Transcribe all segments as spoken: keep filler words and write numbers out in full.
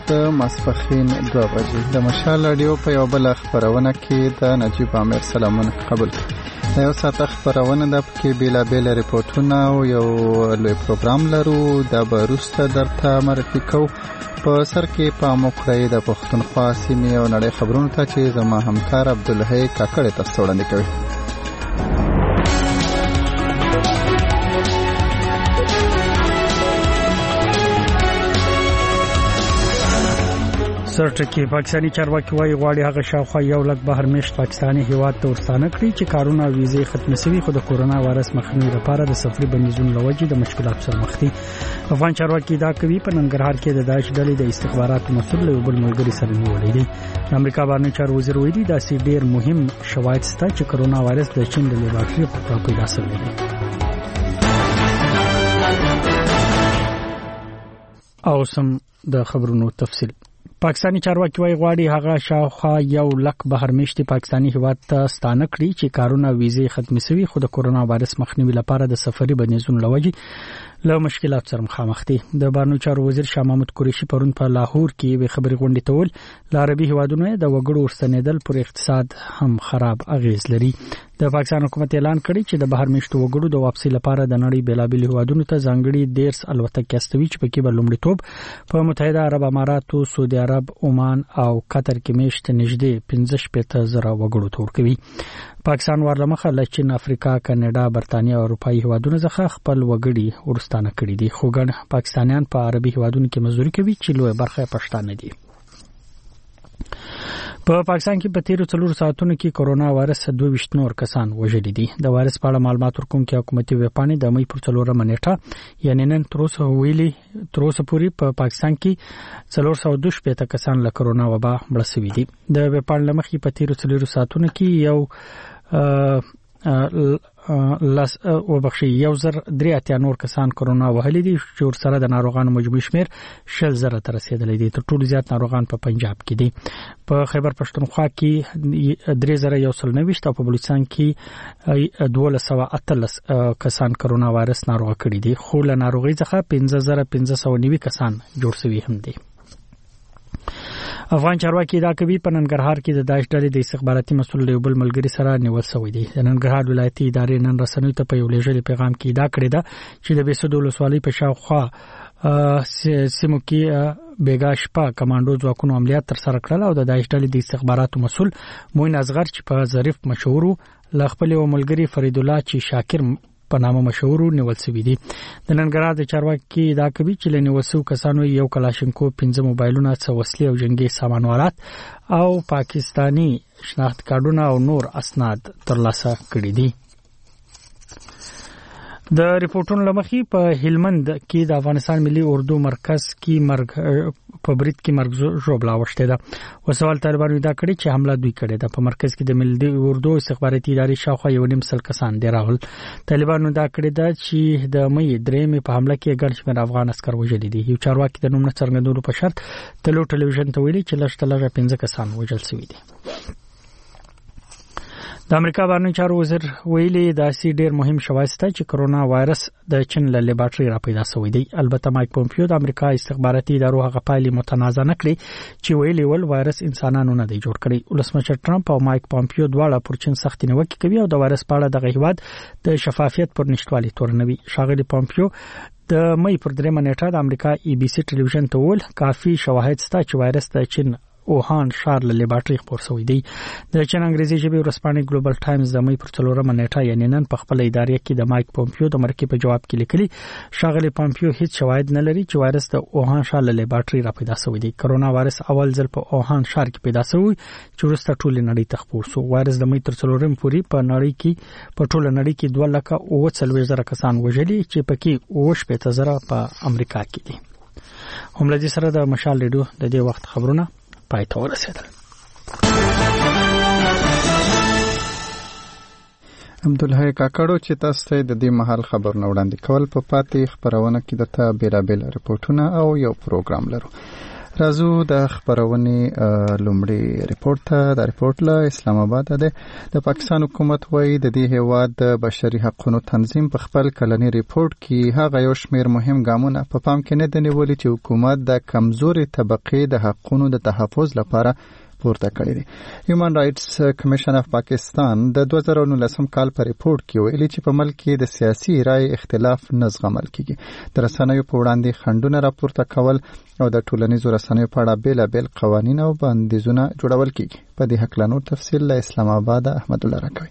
وخت د ماسپښین دوه بجې د مشال رادیو په یو بل خبرونه کې د نجیب عامر سلامونه قبول د یو ساعت خبرونه د کې بیلابیل ریپورتونه او یو لوی پروګرام لرو د بروسته درته معرفي کوو په سر کې په موکړی د پښتونخوا سیمې او نړۍ خبرونو ته چې زما همکار عبدالحی کاکړ تاسو وړاندې کوي. سرټکی پاکستانی چارواکي وايي غواړي هغه شاوخوا یو لک بهر میشت پاکستانی هیواد ته ورستانه کړي چې کارونه ویزې ختم شوي خو د کورونا وایرس مخنیوي لپاره د سفري بندیزونو لوجې د مشکلات سره مخ دي. افغان چارواکي دا کوي په ننګرهار کې د داعش ډلې د استخباراتو مسؤل یو بل ملګری سره نیولې دي. د امریکا بهرنی چارو وزیر ویلي دا سي ډیر مهم شواهد شته چې کورونا وایرس د چین د لیبارټري په پیدا شوی دی. او سم د خبرونو تفصیل. پاکستانی چارواکي وايي غواړي هغه شاوخوا یو لک بهر میشتي پاکستانی هیواد ته ستانه کړي چې کارونه ویزې ختم شوي خو د کورونا وایرس مخنیوي لپاره د سفري بندیزونو لوجې له مشکلات سره مخامخ دي. د بهرنیو چارو وزیر شاه محمود قریشي پرون په لاهور کې یو خبري غونډه تول ل عربي هیوادونو د وګړو ورستنیدل پر اقتصاد هم خراب اغیز لري. د پاکستان حکومت اعلان کړی چې د بهر میشتو وګړو د واپسی لپاره د نړۍ بیلابیل هیوادونو ته ځانګړي ډیرس الوتکې استوي چې پکې به لومړیتوب په متحده عرب اماراتو، سعودي عرب، عمان او قطر کې میشت نږدې پنځه شپږ زره وګړو ته ورکوي. پاکستان ورلمخه له چین، افریقا، کاناډا، برتانیا او اروپایي هیوادونو څخه خپل وګړي ورستانه کړي دي خو ګڼ پاکستانیان په عربي هیوادونو کې مزدوري کوي چې لوی برخه پښتانه دي. په پاکستان کې په تیرو څلور ساعتونو کې کورونا وایرس دوه ویشت نور کسان وژلي دي. د وایرس په اړه معلومات ورکوونکي حکومتي ویبپاڼې د مې پر څلورمه نیټه یعنی نن تر اوسه ویلي تر اوسه پورې په پاکستان کې څلور سوه دوه شپېته کسان له کورونا وبا مړه شوي دي. د ویبپاڼې له مخې په تیرو څلورو ساعتونو کې یو لاس وبخښي یو زر درې اتیا نور کسان کورونا وهلي دي چې ورسره د ناروغانو مجموعي شمیر شل زره ته رسیدلی دی. تر ټولو زیات ناروغان په پنجاب کې دي. په خیبر پښتونخوا کې درې زره یو سل نوي او په بلوچستان کې دولس سوه اتلس کسان کورونا وایرس ناروغ کړي دي خو له ناروغي څخه پنځه زره پنځه سوه نوي کسان جوړ شوي هم دي. افغان چارواکي دا کوي په ننګرهار کې د داعش ډلې د استخباراتي مسؤل یو بل ملګری سره نیول شوی دی. د ننګرهار ولایتي ادارې نن رسنیو ته په یو لیږلي پیغام کې دا کړی ده چې د بیسو ولسوالۍ په شاوخوا سیمو کې بیګا شپه کمانډو ځواکونو عملیات تر سره کړل او د داعش ډلې د استخباراتو مسؤل موین اصغر چې په ظریف مشهور ل خپل ملګری فرید الله چې شاکر په نامه مشهور نیول شوی دی. د ننګرهار د چارواکي دا کوي چې لنی وسو کسانو یو کلاشینکو پنځه موبایلونه، څو وسلې او جنگي سامانوالات او پاکستانی شناخت کارتونه او نور اسناد ترلاسه کړي دي. د ریپورتونو لمخې په هلمند کې د افغانستان ملي اردو مرکز کې مرګ په برید کې مرګ ژوبلا وشته ده. وسوال طالبانو دا کړی چې حمله دوی کړې ده. په مرکز کې د ملي اردو استخباراتي ادارې شاوخوا یو نیم سل کسان دی راغل. طالبانو دا کړی ده چې د مې درېمې په حمله کې ګڼ شمېر افغان عسکر وژلي دي. یو چارواکي د نوم نه څرګندولو په شرط تلو ټلویزیون ته ویلي چې لږ تر لږه پنځه کسان وژل شوي دي. د امریکا بهرنی چارو وزیر ویلي دا سي ډیر مهم شواهد شته چې کورونا وایرس د چین له لیبارټري را پیدا شوی دی. البته مایک پومپیو د امریکا استخباراتي ادارو هغه پایلې متنازع نه کړې چې ویلي ول وایرس انسانانو نه دی جوړ کړی. ولسمشر ټرمپ او مایک پومپیو دواړه پر چین سخت نیوکه کوي او د وایرس په اړه د هیواد د شفافیت پر نشټوالي تورنوي. ښاغلي پومپیو د مې پر درېمه نیټه د امریکا ای بي سي ټلویزیون ته ویل کافي شواهد شته چې وایرس د چین اوهان ښار له لیبارټري خپور شوی دی. د چین انګریزي ژبې ورځپاڼې ګلوبل ټایمز د مې پر څلورمه نیټه یعنی نن په خپل ادارې کې د مایک پومپیو د مرکې په جواب کې لیکلي ښاغلي پومپیو هیڅ شواهد نه لري چې وایرس د اوهان ښار له لیبارټري را پیدا شوی دی. کورونا وایرس اول ځل په اوهان ښار کې پیدا شوی چې وروسته ټول نړۍ ته خپور شو. وایرس د مې تر څلورم پورې په نړۍ کې په ټول نړۍ کې دوه لکه اوه څلوېښت زره کسان وژلي چې پکې اوه شپېته زره په امریکا کې دي. هم له دې سره د مشال ریډیو د دې وخت خبرونه پای ته ورسېدل. عبدالحی کاکړو چې تاسو ته د دې مهال خبرونه وړاندې کول په پاتې خبرونه کې درته بیلابیل ریپورتونه او یو پروګرام لرو. راځو د خبرونې لومړی ریپورت ته. د ریپورت له اسلام آباد ده. د پاکستان حکومت وايي د دې هیواد د بشري حقوقو تنظیم په خپل کلنی ریپورت کې هغه یو شمېر مهم ګامونه په پام کې نه دي نیولي چې حکومت د کمزوري طبقې د حقوقو د تحفظ لپاره پورته کړی دی. هیومن رائټس کمیشن اف پاکستان د دوه زره نولسم کال په ریپورت کې ویلي چې په ملک کې د سیاسي رائے اختلاف نه زغمل کیږي. د رسنیو په وړاندې خنډونه راپورته کول او د ټولنیزو رسنیو په اړه بیلابیل قوانین او بندیزونه جوړول کیږي. په دې حق له نور تفصیل له اسلام آباد احمد الله راکوي.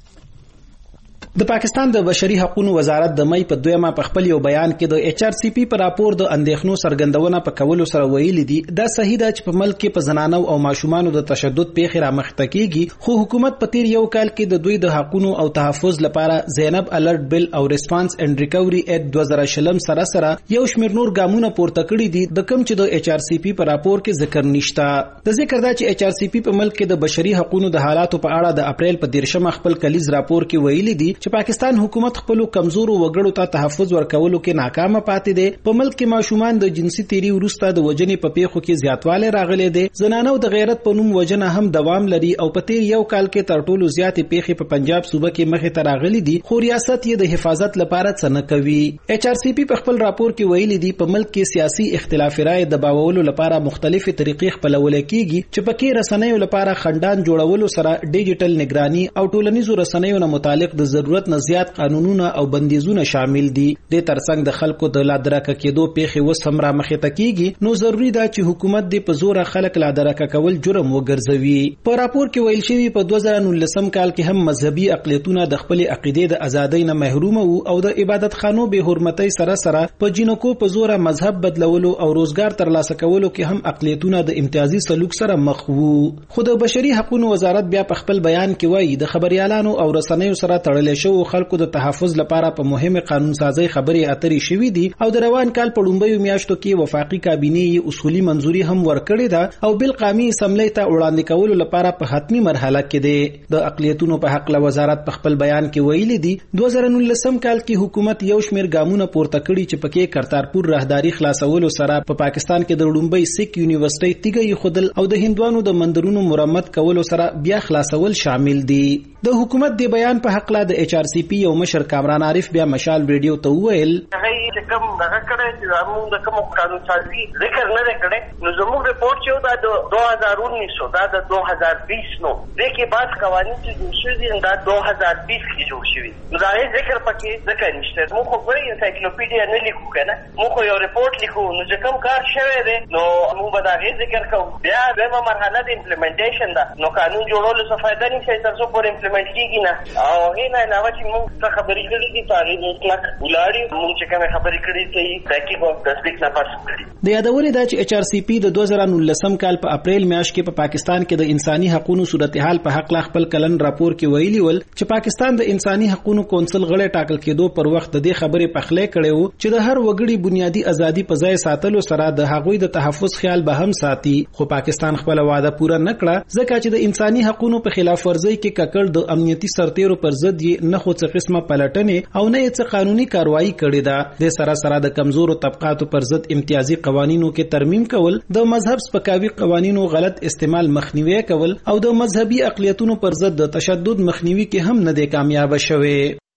د پاکستان د بشري حقوقو وزارت د مې په دویمه په خپل یو بیان کې د ایچ آر سی پی پر راپور د اندېښنو سرګندونه په کولو سره ویلي دي دا صحیح ده چې په ملک کې په زنانو او ماشومان د تشدد پیښې را مخته کیږي، خو حکومت په تیر یو کال کې د دوی د حقوقو او تحفظ لپاره زینب الرټ بل او ریسپانس اینڈ ریکوري اکټ دوه زره شلم سره سره یو شمېر نور ګامونه پورته کړي دي د کوم چې د ایچ آر سی پی پر راپور کې ذکر نشته. د ذکر دا چې ایچ آر سی پی په ملک کې د بشري حقوقو د حالاتو په اړه د اپریل په دیرشم خپل کلیز راپور کې ویلي دي چې پاکستان حکومت خپل کمزورو وګړو ته تحفظ ورکولو کې ناکامه پاتې دي. په ملک کې ماشومان د جنسي تیری وروسته د وجنې په پیښو کې زیاتوالی راغلی دی. زنانو د غیرت په نوم وجنه هم دوام لري او په تیر یو کال کې تر ټولو زیاتې پیښې په پنجاب صوبه کې مخې ته راغلي دي، خو ریاست یې د حفاظت لپاره څه نه کوي. ایچ آر سی پی په خپل راپور کې ویلي دي په ملک کې سیاسي اختلاف رائے د باولو لپاره مختلفې طریقې خپلول کیږي چې پکې رسنیو لپاره خندان جوړولو سره ډیجیټل نگرانی او ټولنیزو رسنیو نه متعلق د ضرورت نه زیات قانونونه او بندیزونه شامل دي. د ترڅنګ د خلکو د لادرکه کېدو پیښې وس هم را مخې ته کیږي، نو ضروری ده چې حکومت د په زور خلک لادرکه کول جرم وګرځوي. په راپور کې ویل شوی په دوه زره نولسم کال کې هم مذهبي اقلیتونه د خپل عقیده د ازادۍ نه محروم وو او د عبادت خانو به حرمتۍ سره سره په جنکو په زور مذهب بدلولو او روزګار ترلاسه کولو کې هم اقلیتونه د امتیازي سلوک سره مخ وو. خو د بشري حقوقو وزارت بیا په خپل بیان کې وایي د خبريالانو او رسنیو سره تړلې شو خلکو د تحفظ لپاره په مهمه قانون سازي خبري اترې شوې دي او د روان کال په لومړیو میاشتو کې وفاقي کابینې اصولي منځوري هم ورکړې ده او بل قومي اسمبلی ته وړاندې کولو لپاره په حتمی مرحله کې ده. د اقلیتونو په حق له وزارت په خپل بیان کې ویلي دي دوه زره نولسم کال کې حکومت یو شمېر ګامونه پورته کړي چې پکې کرتارپور راهداري خلاصولو سره په پا پاکستان کې د لومړی سیک یونیورسيټي تیګي خودل او د هندوانو د مندرونو مرمت کولو سره بیا خلاصول شامل دي. د حکومت د بیان په حق له د ایچ آر سی پی یو مشر کامران عارف بیا مشال ریډیو ته وویل هغه کوم دغه کړه چې موږ د کوم قانون سازي ذکر نه کړي، نو زموږ ریپورت چې دا د دوه هزار انیس دا د دوه هزار بیس نو دغه بعد قوانین چې جوړ شوي دا دوه هزار بیس کې جوړ شوي، نو دا یې ذکر پکې ذکر نشته. موږ خو په انسایکلوپیډیا نه لیکو کنه، موږ یو ریپورت لیکو، نو چې کوم کار شوی دی نو موږ به دا یې ذکر کوو. بیا دغه مرحله د امپلیمنټیشن ده، نو قانون جوړولو څه فائدہ نشته تر څو پورې امپلیمنټ کیږي نه. او هیڅ نه علاوه چې موږ څه خبرې کړې دي تاریخ مطلق ولاري موږ چې کوم خبرې کړې دي تحقیق او تصدیق نه پاتې کړي. د یادوري دا چې ایچ آر سی پی د دوه زره نولسم کال په اپریل میاشت کې په پا پاکستان کې د انساني حقوقو صورتحال په حق لا خپل کلن راپور کې ویلي ول چې پاکستان د انساني حقوقو کونسل غړی ټاکل کېدو پر وخت د دې خبرې په خله کړي وو چې د هر وګړي بنیادی ازادي په ځای ساتلو سره د هغوی د تحفظ خیال به هم ساتي، خو پاکستان خپل وعده پوره نه کړه ځکه چې د انساني حقوقو په خلاف ورزي کې ککړ د امنیتي سرتیرو پر ضد یې نه خو څه قسمه پلټنې او نه څه قانوني کاروایی کړې ده. د سره سره د کمزورو طبقاتو پر ضد امتیازي قوانینو کې ترمیم کول، د مذهب سپکاوي قوانینو غلط استعمال مخنیوي کول او د مذهبي اقلیتونو پر ضد د تشدد مخنیوي کې هم نه دي کامیاب شوي.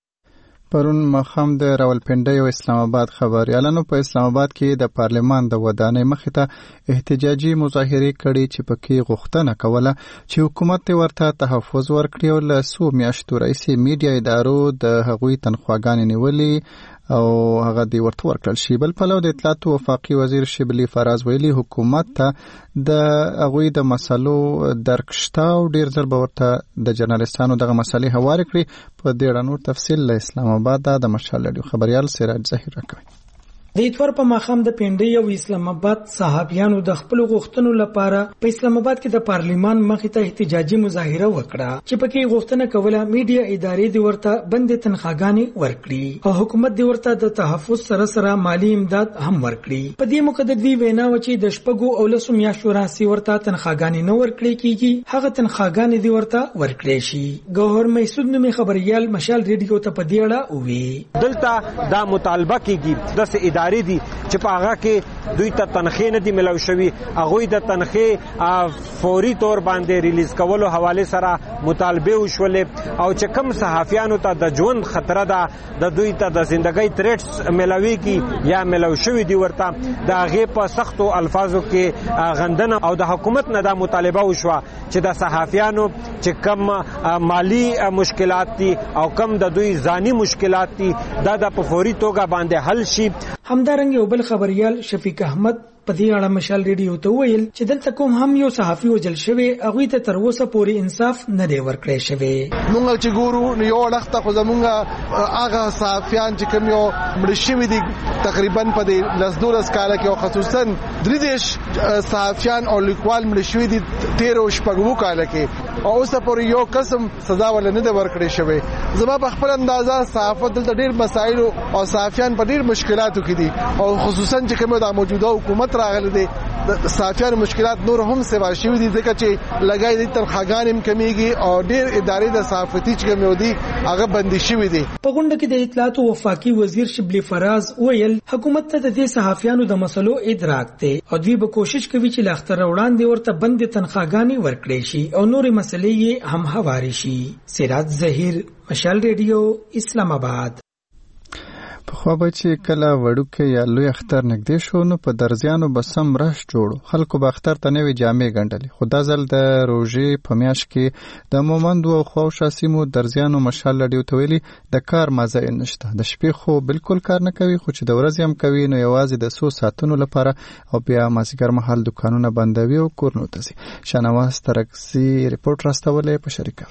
پرون مخام د راولپنډي او اسلام آباد خبريالانو په اسلام آباد کې د پارلمان د ودانۍ مخې ته احتجاجي مظاهره کړې چې پکې غوښتنه کوله چې حکومت ورته تحفظ ورکړي او له څو میاشتو راهیسې میډیا ادارو د هغوی تنخواګانې نیولې او هغه دی ورته ورکړل شي. بل پلو د اطلاعات وفاقي وزیر شبلی فراز ویلي حکومت ته د هغوی د مسلو درک شته او ډیر ځل به ورته د جرنالستانو دغه مسلې هوارې کړي. په دې اړه نور تفصیل له اسلام آباد د مشال رادیو خبريال سراج ظاهر راکوي. د اتوار په ماخام د پنډي او اسلام آباد صحابیانو د خپل غوښتنو لپاره په اسلام آباد کې د پارلیمان مخې ته احتجاجي مظاهره وکړه چې پکې غوښتنه کوله میډیا ادارې د ورته بندې تنخواګانې ورکړي او حکومت د ورته د تحفظ سره سره مالی امداد هم ورکړي. په دې موقع د دوی وینا و چې د شپږو او لسو میاشتو راهیسې ورته تنخواګانې نه ورکړي کیږي، هغه تنخواګانې د ورته ورکړي شي. ګوهر محسود نومي خبريال مشال ریډیو ته په دې اړه وی دلته دا مطالبه کیږي د ادارې دي چې په هغه کې دوی ته تنخې نه دي ملو شوي، هغوی د تنخې فوري طور باندې ریلیز کولو حواله سره مطالبه وشولې او چې کم صحافیانو ته د ژوند خطر ده د دوی ته د ژوندۍ تریټس ملوي کی یا ملو شوي دي ورته د هغه په سختو الفاظو کې غندنه او د حکومت نه د مطالبه وشوه چې د صحافیانو چې کم مالی مشکلات دي او کم د دوی ځاني مشکلات دي دا د په فوري توګه باندې حل شي. همدارنګه یو بل خبريال شفیق احمد په دې اړه مشال ریډیو ته ویل چې دلته کوم هم یو صحافي وجل شوی هغه ته تر اوسه پورې انصاف نه دی ورکړی شوی. موږ چې ګورو یو وخت خو زمونږ هغه صحافیان چې کوم یو مړ شوی دي تقریبا په دې لسدولس کال کې او خصوصا درې دیش صحافیان او لیکوال مړ شوی دي تیر او شپږو کال کې او اوسه پورې یو قسم سزا ول نه دی ورکړی شوی. زما په خپل اندازه صحافت دلته ډیر مسایل او صحافیان په ډیر مشکلاتو کې دي او خصوصا چې کوم د موجوده حکومت راغلي دي د صحافیانو مشکلات نور هم سوا شوي دي ځکه چې لګای دي تنخواګان هم کمیږي او ډیر ادارې د صحافتي چې کوم دي هغه بندي شوي دي. په غونډه کې د اطلاعات او وفاقي وزیر شبلی فراز ویل حکومت ته د صحافیانو د مسلو ادراک دی او دوی به کوشش کوي چې لاختر وړاندې ورته بند تنخواګانی ورکړي شي او نور مسلې یې هم هواري شي. سراج ظهیر، مشال ریډیو، اسلام آباد. په خو به چې کله وړوکې یا لوی اختر نږدې شو نو په درزیانو به سم رش جوړو، خلکو به اختر ته نوې جامې ګنډلې. خو دا ځل د روژې په میاشت کې د مومندو او خواوشا سیمو درزیانو مشال ریډیو ته ویلي د کار مزه یې نشته، د شپې خو بالکل کار نه کوي، خو چې د ورځې هم کوي نو یوازې د څو ساعتونو لپاره او بیا مازیګر مهال دکانونه بندوي او کورونو ته ځي. شنواز ترکسي رپورټ راستولی په شریکه.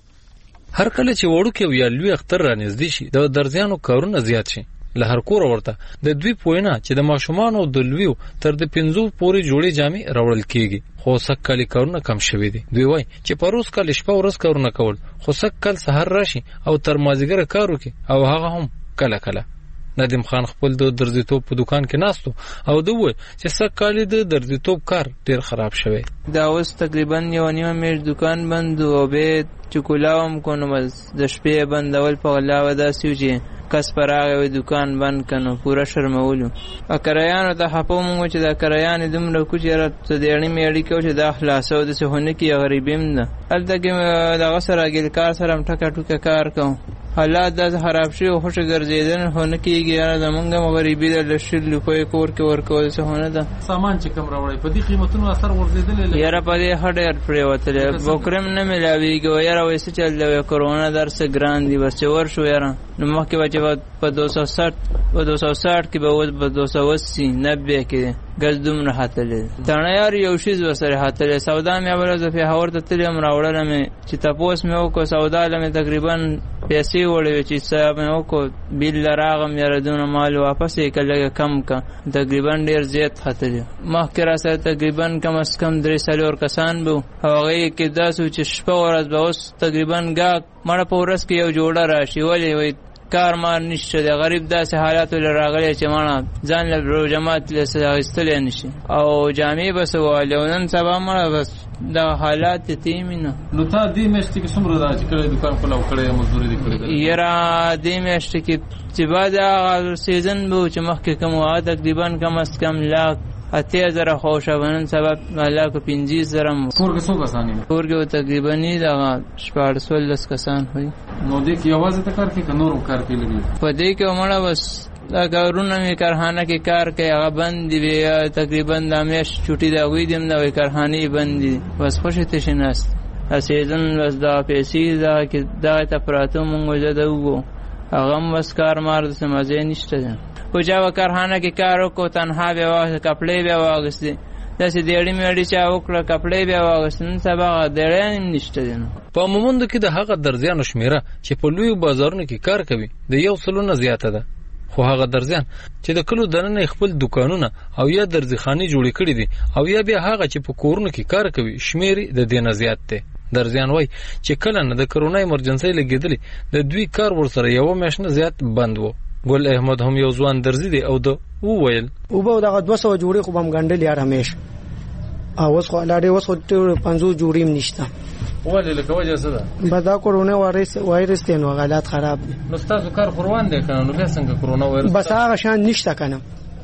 هر کله چې وړوکی یا لوی اختر رانږدې شي د درزیانو کارونه زیات شي. له هر کور ورته د دوی پوینه چې د ماشومان او د لویو تر د پنځو پورې جوړې جامې راوړل کیږي، خو سک کلی کارونه کم شوي دي. دوی وایي چې پروس کال شپه ورځ کارونه کول، خو سک کال سحر راشي او تر مازیګر کار وکړي او هغه هم کله کله. ندیم خان خپل د درزیتوب په دکان کې ناستو او دوی چې سک کال د درزیتوب کار ډیر خراب شوی. دا اوس تقریبا یو نیمه میاشت دکان بند او به چکولاوم کو نو د شپې بندول په غلا ودا سوجي کس پر هغه دکان بند کنو پورا شرمولو. اکرایانو ته حپو مونږ چې دا کرایان دومره کوچره ته دیړنی میړی کو چې دا خلاصو د سهونه کې غریبیم نه الته کې دا سره ګل کار سره ټکا ټکا کار کوم. حالات د خراب شي او خوش ګرځیدل هونه کېږي یاره زمونږ غریبي د لشل لوپای کور کې ورکول څه هونه ده. سامان چې کم راوړي په دې قیمتونو اثر ورزيدل یاره په دې هډر پرې وتل بوکرم نه ملاويږي یاره وایي چې چل دی کرونا درس ګران دی بس ور شو یاره نو مخکې بچو په دو سو ساठ په دو سو ساठ کې به ول په دو سو اسی نوي کې ګز دومره هاتلې تنه یار یو شی وسره هاتلې سودا مې اوله په هاور ته تلم راوړل مې چې تاسو مې وکړ سودا لمه تقریبا پیسې وړې چې صاحب مې وکړ بیل راغم یاره دونه مال واپس یې کله کم کا تقریبا ډیر زیات هاتلې مخکې را سره تقریبا کم اس کم درې سالور کسان بو هغه کې داسو چې شپه ورځ به اوس تقریبا ګا مړه پورس کې یو جوړه راشي ولې وای کار ما نشته د غریب داسې حالات ول راغلي چې مانه ځان له جماعت له استل نشي او جامع بس ولونن سبا مړه بس دا حالات تیمینه. نو تا دې مشت کې څومره راځي کړي دکان خلاو کړي مزدوري دي کړي یرا دې مشت کې چې بعد سیزن به چې مخکې کوم واه تقریبا کم اس کم لاک اته زره خوشبنن سبب الله کو پنځه زره پورګه څو کسان دي پورګه تقریبا نه دا شپږ لس کسان وي. نو دې کې आवाज ته کار کې نور کار کې لګي په دې کې مړه بس دا کارونه می کارخانه کې کار کوي هغه بند دی تقریبا د میش چټي دا وې دیم دا کارخانه بند دي بس خوشی ته شناست اسیدن بس دا پیسې دا کې دا ته پراتو مونږ زده وو هغه بس کار مار د سمازه نشته او جاو کارخانه کې کار وکړو تنها به واه کپڑے به واغستې داسې دیړې میړې چا وکړه کپڑے به واغستن سبا دیړې نشته دي. په مومند کې د هغه درزیانو شمیره چې په لوی بازارونو کې کار کوي د یو سلو نه زیاته ده، خو هغه درزیان چې د کلو دننه خپل دکانونه او یا درزخانه جوړې کړې دي او یا بیا هغه چې په کورونو کې کار کوي شمیرې د دینه زیات ده. درزیان وای چې کله نه د کرونا ایمرجنسي لګیدلې د دوی کار ورسره یو میاشنه زیات بند وو. ګل احمد هم یو ځوان درزي دی او د وویل او به دغه دوه سوه جوړې خو هم ګنډل یار همیش او اوس خو لاړې اوس پنځو جوړې نشته ولې لکه وجه څه ده به دا کرونا وایرس وایرس ته نو حالات خراب دي. نو تاسو کار قروان دي کنه نو بیا څنګه کرونا وایرس بس هغه شان نشته کنه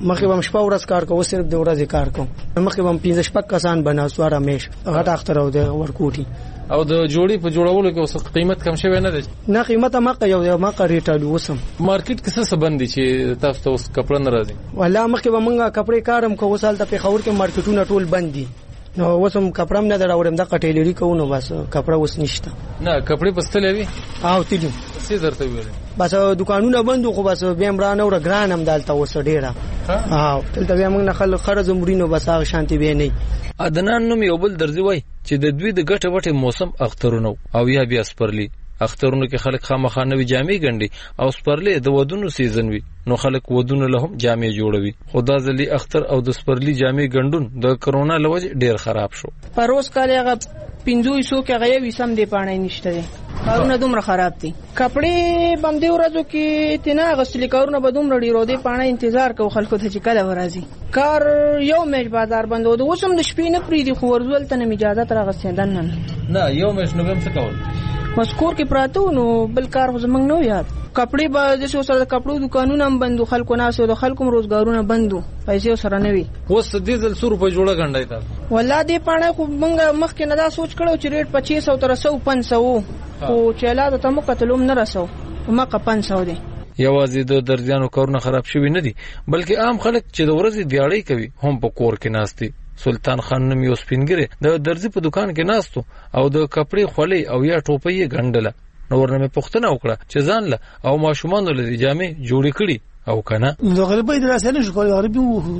مخکې هم شپه ورځ کار کوم صرف د ورځې کار کوم مخکې هم پنځه شپږ کسان بناستو رمیش غټ اختر او د ورکوټي او د جوړې په جوړولو کې اوس قیمت کم شوی نه دی نه قیمت مکه یو یو مکه ریټالو وسم مارکیټ کې څه باندې چې تاسو ته اوس کپړه نه راځي والله مخکې به مونږه کپړې کارم کوو سال ته په خور کې مارکیټونه ټول بند دي نو وسم کپړم نه دراوړم د کټیلری کوو نو بس کپړه وس نشته نه کپړې بستلې وي او تیلو څه درته ویل بس دکانونه بندو خو بس بیم را نه ور ګرانم دالته وس ډیره ها تلته بیا موږ نه خل خرج مرینو بس هغه شانتي به نه ادنان نوم یو بل درځي وای چې د دوی د ګټه وټه موسم اخترونو او یا بیا سپرلی اخترونو کې خلک خامخا نوې جامې ګنډي او سپرلی د ودونو سیزن وي نو خلک ودونو له هم جامې جوړوي خدا ځلی اختر او د سپرلی جامې ګنډون د کرونا لوجه ډیر خراب شو پروس کال هغه پینځوي سو کې غوي وسم دی پانه نشته دي کارونه دومره خراب دي کپڑے بم دی ورځو کې تینا غسلی کارونه به دومره ډیرو دي پانه انتظار کو خلکو ته چې کله ورازي کار یو میج بازار بندو د وسم د شپې نه پری دي خو ورزول ته نه اجازه تر غسیندن نه نه یو میج نو هم څه کول مسکور کې پراتو نو بل کار خو زمنګ نو یاد کپڑے به د څو سره کپړو دکانونه هم بندو خلکو نه سو د خلکو روزګارونه بندو پیسې سره نه وي اوس د ځل سو روپے جوړه غنډای تا والله دې پانه خو موږ مخکې نه دا سوچ کړو چې ریټ پچیس سو تر سو پنځه سو خو چلا د تمو قتلوم نه رسو مکه پنځه سو دي یوازې د درځانو کارونه خراب شوی نه دي بلکې عام خلک چې د ورځې دیاړی کوي هم په کور کې ناشتي سلطان خان نوم یو سپینګره د درځي په دکان کې ناستو او د کپړې خولې او یا ټوپۍ ګنډله نو ورنه پښتنه وکړه چې ځان له او ماشومان له جامې جوړې کړي او کنه د غریبۍ دراسه نه شو کولای غریبي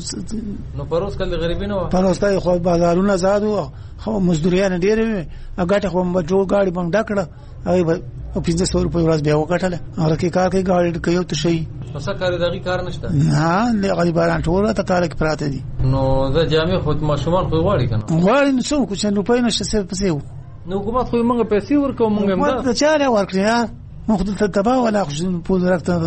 نو پروس کله غریبي نه و پروس کله خو بازارونه آزادو خو مزدوریان ډېر وي هغه خو په جوړ گاډي باندې ډکړه او پنځه سو روپۍ ورځ بیا وکټله هغه کې کار کوي گاډي کوي ته شي څه کار دغه کار نشته نه له غریبانو ټول ته کار کې پراته دي نو د جامې خو ماشومان خو غواړي کنه غواړي نو څو کو چې روپۍ نشته څه پسې نو حکومت خو موږ پیسې ورکو موږ هم دا چاره ورکړه موږ ته تبا ولا خو په درکته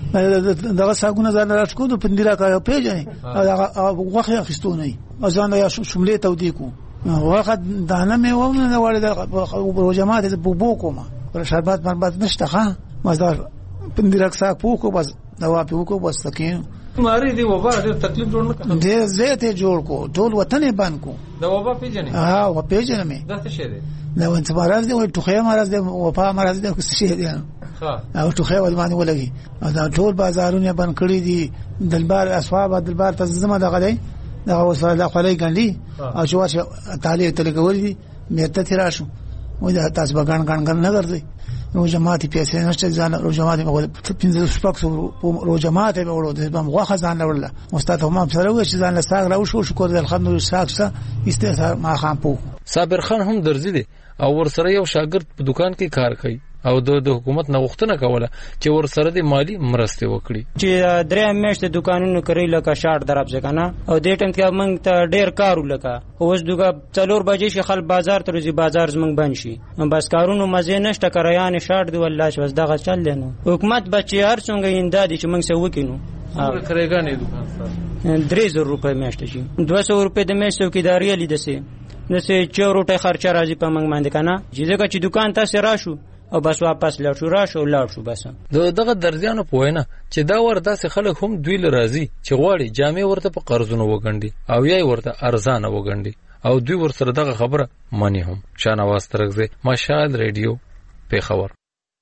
دغه ساګونه ځان راټکو د پندیرا کا پیژنې هغه وخت اخستونه ځان یا شملې ته ودی کو وخت دانه مې ونه وړه د روجمات د بوبو کومه پر شربات مربات نشته ها مزدار پندیرا کا پوکو بس دوا پیوکو بس سکین ماری دی وبا ډېر تکلیف جوړ نه کړ ډېر زیاته جوړ کو ټول وطن یې باندې کو دا وبا پیژنې ها و پیژنې مې دا څه شی دی دا ونت مرز دی او ټوخه مرز دی او په مرز دی څه شی دی ها او ټوخه ول باندې ولګي دا ټول بازارونه باندې کړی دي دلبار اسواب دلبار تزمه دغه دی دا وسره د خلای ګنډي او شو چې تعالی ته لګول دي مېته تیراشو و دا تاسو بغان ګان ګان نه ګرځي نو جماعتي پیسې نشته ځان رو جماعتي په پنځه شپږ رو جماعتي به ورو د بم غوخه ځان ورله استاد هم سره و چې ځان له ساغ راو شو شکر د خلنو ساکسه استثار ما خام پو صابر خان هم درځي دي او ورسره یو شاګرد په دکان کې کار کوي او د حکومت نه غوښتنه کوله چې ورسره د مالی مرسته وکړي چې درې میاشتې دکانونو کوي لکه شاټ دراب ځکنه او دې ټیم کې موږ ته ډېر کارو لکه اوس دغه څلور بجې شي خل بازار ته روزي بازار زمنګ بند شي بس کارونو مزه نشته کریان شاټ دی والله چې بس دغه چل دی نو حکومت بچي هر څنګه اندادي چې موږ څه وکینو څومره کرایګانې دکان سره درې زره روپۍ میاشتې شي دوه سوه روپۍ د میاشتې څوکیداري لیدسي نسې چور روپۍ خرچه راځي په موږ باندې کنه چې ځکه چې دکان تاسو راشو او بس واپس لاړ شو راشو لاړ شو بس دغه درځانو پوینه چې دا ورته سه خلک هم دوی لرازي چې غواړي جامې ورته په قرضونو وګنډي او یې ورته ارزانه وګنډي او دوی ورسره دغه خبره مانی هم شانواز ترغزه مشال ریډیو پیښور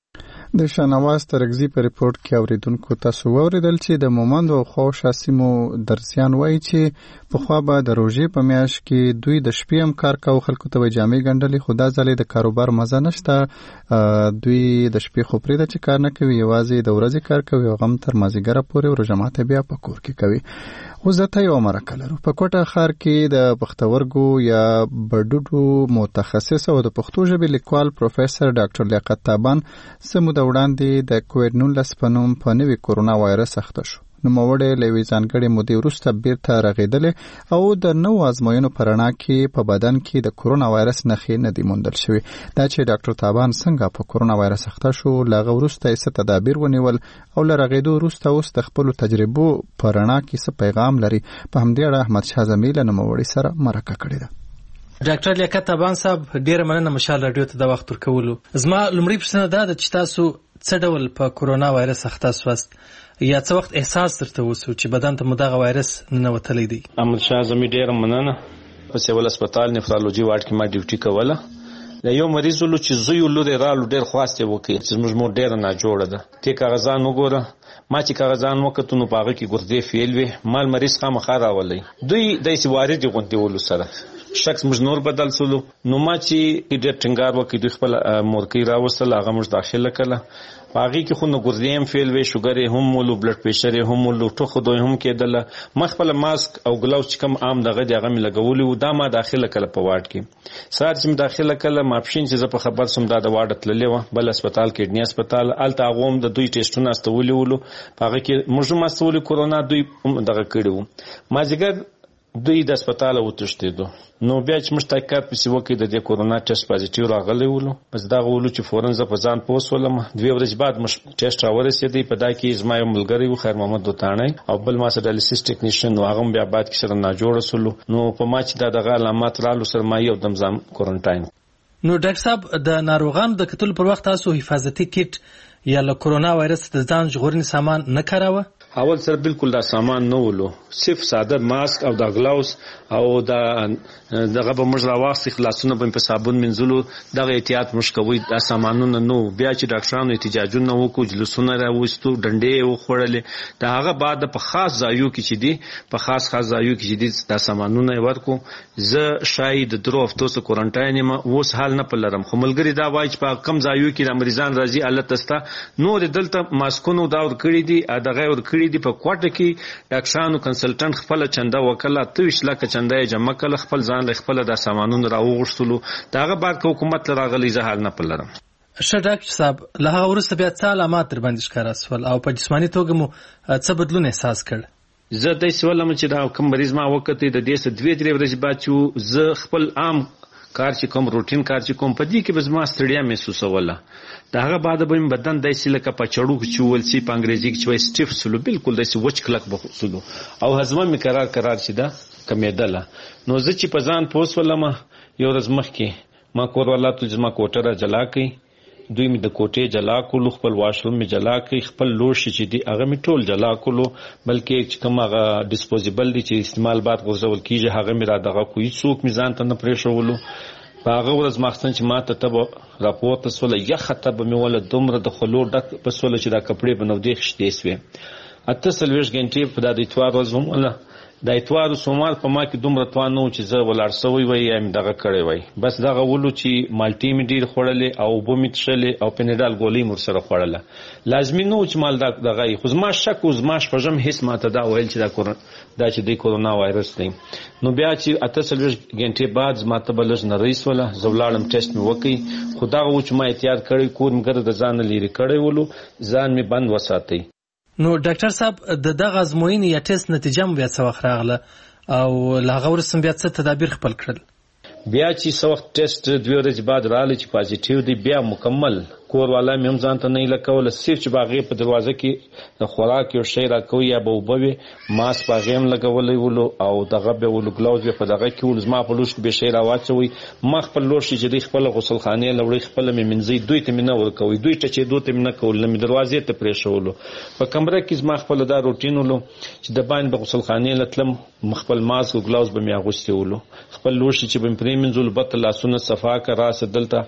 د شانواز ترغزي په ریپورت کې اوریدونکو تاسو اوریدل چې د مومند او خو شاسمو درسیان وایي چې په خوا به د روزې په میاش کې دوی د شپې هم کار کوي خلکو ته جامې ګنډلې خدا ځلې د کاروبار مزه نشته دوی د شپې خو پرې د چې کار نه کوي یوازې د ورځې کار کوي او غم تر مازیګره پورې روزماته بیا په کور کې کوي وزته یو مرکه لرو په کوټه ښار کې د پښتورګو یا بډوډو متخصص او د پښتو ژبې لیکوال پروفیسور ډاکټر لیاقت تابان سمو د وړاندې د کووډ نولس په نوم په نوي کورونا وایرس اخته شو نو موړې لوي ځانګړي مودې وروسته بیرته رغېدلې او د نو آزموینو په رڼا کې په بدن کې د کورونا وایرس نښې نه دي موندل شوي دا چې ډاکټر تابان څنګه په کورونا وایرس اخته شو لاغه وروسته یې څه تدابیر ونیول او له رغېدو وروسته اوس د خپلو تجربو په رڼا کې څه پیغام لري په همدې اړه احمد شاه زمیل له نوموړي سره مرکه کړې ده ډاکټر لیاقت تابان صاحب ډیره مننه مشال رادیو ته د وخت ورکولو زما لومړی پوښتنه دا ده چې تاسو څه ډول په کورونا وایرس اخته سوست یا څه وخت احساس درته وسو چې بدن ته مدغه وایرس ننوتلی دی؟ احمد شاه زمي ډیر مننه. په سیول هسپتال نفرولوژي وارډ کې ما ډیوټي کوله. د یو مریض ولو چې زوی لوري رالو ډیر خواسته وکي چې موږ مو ډیر نه جوړه ده ته کاغذان وګوره. ما چې کاغذان وکړو نو پاغه کې ګردې فیل وي مال مریض خامخا راولي دوی د سوارې دی غونډې ولو سره شخص موږ نور بدل سولو نو ما چې ډیر ټینګار وکړ دوی خپل مورکی راوستل هغه موږ داخله کړه پاغه کې خو نو ګردې هم فیل وي شوګر هم ولو بلډ پريشر هم ولو ټوخه دوی هم کېدل مخبل ماسک او ګلاوز چې کم عام دغه دغه مې لګولې و دا ما داخله کړه په واټ کې سار چې داخله کړه ما پښین چې زه په خبر سم دا د واټ تللې و بل هسپتال کې ډنی هسپتال الته غوم د دوی ټیسټونه استولې ولو پاغه کې موږ مستولې کورونا دوی دغه کړو ما ځګر دوی د هسپتال وتښتېدو نو بیا چې موږ تحقیقات پسې وکړو د دې کورونا ټیسټ پازیټیو راغلی ولو بس دا ولو چې فورن زه په ځان پوس ولم دوی ورځې بعد موږ ټیسټ راورسېدی په دا کې زما یو ملګری و خیر محمد دوتانی او بل ما سره ډایلیسیس ټیکنیشن و هغه بیا بعد کې سره ناجوړه سولو نو په ما چې دا دغه علامات رالو سره ما یو دم ځم کوارنټاین. نو ډاکټر صاحب د ناروغانو د کتل پر وخت تاسو حفاظتي کیټ یا له کورونا وایرس د ځان ژغورنې سامان نه کاراوه؟ اول سره بالکل دا سامان نه ولو صرف ساده ماسک او دا ګلاوز او دا دغه به موږ راوستي خلاصونه به په صابون منځلو دغه احتیاط موږ کوي دا سامانونه نو بیا چې ډاکټرانو احتجاجونه وکړو جلوسونه راوستو ډنډې وخوړلې دا هغه بعد په خاص ځایو کې چې دي په خاص خاص ځایو کې چې دي دا سامانونه ورکو زه شاید درو هفتو سره کوارنټاین ما اوس حال نه پلرم خو ملګری دا وایي چې په کم ځایو کې د مریضان راځي الله تستا نو دلته ماسکونو دا ور کړی دي دغه ور کړی دي په کوټه کې ډاکټرانو کنسلټنټ خپل چنده وکړه تویش لکه چنده جمع کړه خپل ځان له خپل د سامانونو راوغښتلو داغه بعد حکومت راغلی زه حال نه پلرم. ښه ډاکټر صاحب له هغه وروسته بیا څه علامات در باندې ښکاره سول او په جسماني توګه مو څه بدلون احساس کړ؟ زه داسې ولم چې دا کوم مریض ما وکړی د دې څخه دوې درې ورځې بعد چې زه خپل عام کار چې کوم روټین کار چې کوم په دې کې به زما ستړیا محسوسوله دا هغه بعد به بدن داسې لکه په چړو کې چول سي په انګریزي کې چې سټیف سلو بالکل داسې وچ کلک بخسلو او هضمه می قرار قرار شي دا کمیدله نو زه چې په ځان پوس ولم یو ورځ مخکې ما کور والا ته زما کوټه را جلا کړي دوی می د کوټې جلا کولو خپل واشروم می جلا کړي خپل لوښي چې دي هغه می ټول جلا کولو بلکې چې کوم هغه ډیسپوزیبل دي چې استعمال بعد غوځول کیږي هغه می را دغه کوی څوک می ځان ته نه پرېښولو په هغه ورځ ماخستن چې ما ته ته راپورته سوله یخه ته به مې وله دومره د خلو ډک په سوله چې دا کپړې به نودې خشتې سوې اته څلوېښت غنټې په دا د اتوار ورځ هم وله د اتوار سومال په ما کې دومره توان نه و چې زه ولاړ سوی وی یا مې دغه کړی وی بس دغه ولو چې مالټي مې ډېر خوړلې او اوبه مې څښلې او پینډال ګولۍ مې ورسره خوړله لازمي نه و چې مال دغه خو زما شک و زما شپږم حس ماته دا ویل چې دا کور دا چې دی کورونا وایرس دی نو بیا چې اته څلوېښت غنټې بعد زما ته به لږ نرۍ سوله زه ولاړم ټیسټ مې وکړ خو دغه و چې ما احتیاط کړی کور مې ګرد د ځان نه لرې کړی ولو ځان مې بند وساتئ. نو ډاکټر صاحب د دغه ازموینې یا ټیسټ نتیجه مو بیا څه وخت راغله او له هغه وروسته بیا څه تدابیر خپل کړل؟ بیا چې څه وخت ټیسټ دوې ورځې بعد راغلی چې پازیټیو دی بیا مکمل کور والا مې هم ځان ته نه هیله کوله صرف چې به هغې په دروازه کې د خوراک یو شی راکوي یا به اوبه وې ماسک په هغې هم لګولی ولو او دغه بیا ولو ګلاوز بیا په دغه کې ولو زما په لوښ کې بیا شی راواچوئ ما خپل لوښي چې دوی خپله غسلخانې له وړئ خپله مې مینځئ دوی ته مې نه ورکوئ دوی ټچېدو ته مې نه کول نه مې دروازې ته پرېښولو په کمره کې زما خپله دا روټین ولو چې د باندې به غسلخانې له تلم خپل ماسک او ګلاوز به مې اغوستې ولو خپل لوښي چې به مې پرې مینځلو بته لاسونه صفا که راسه دلته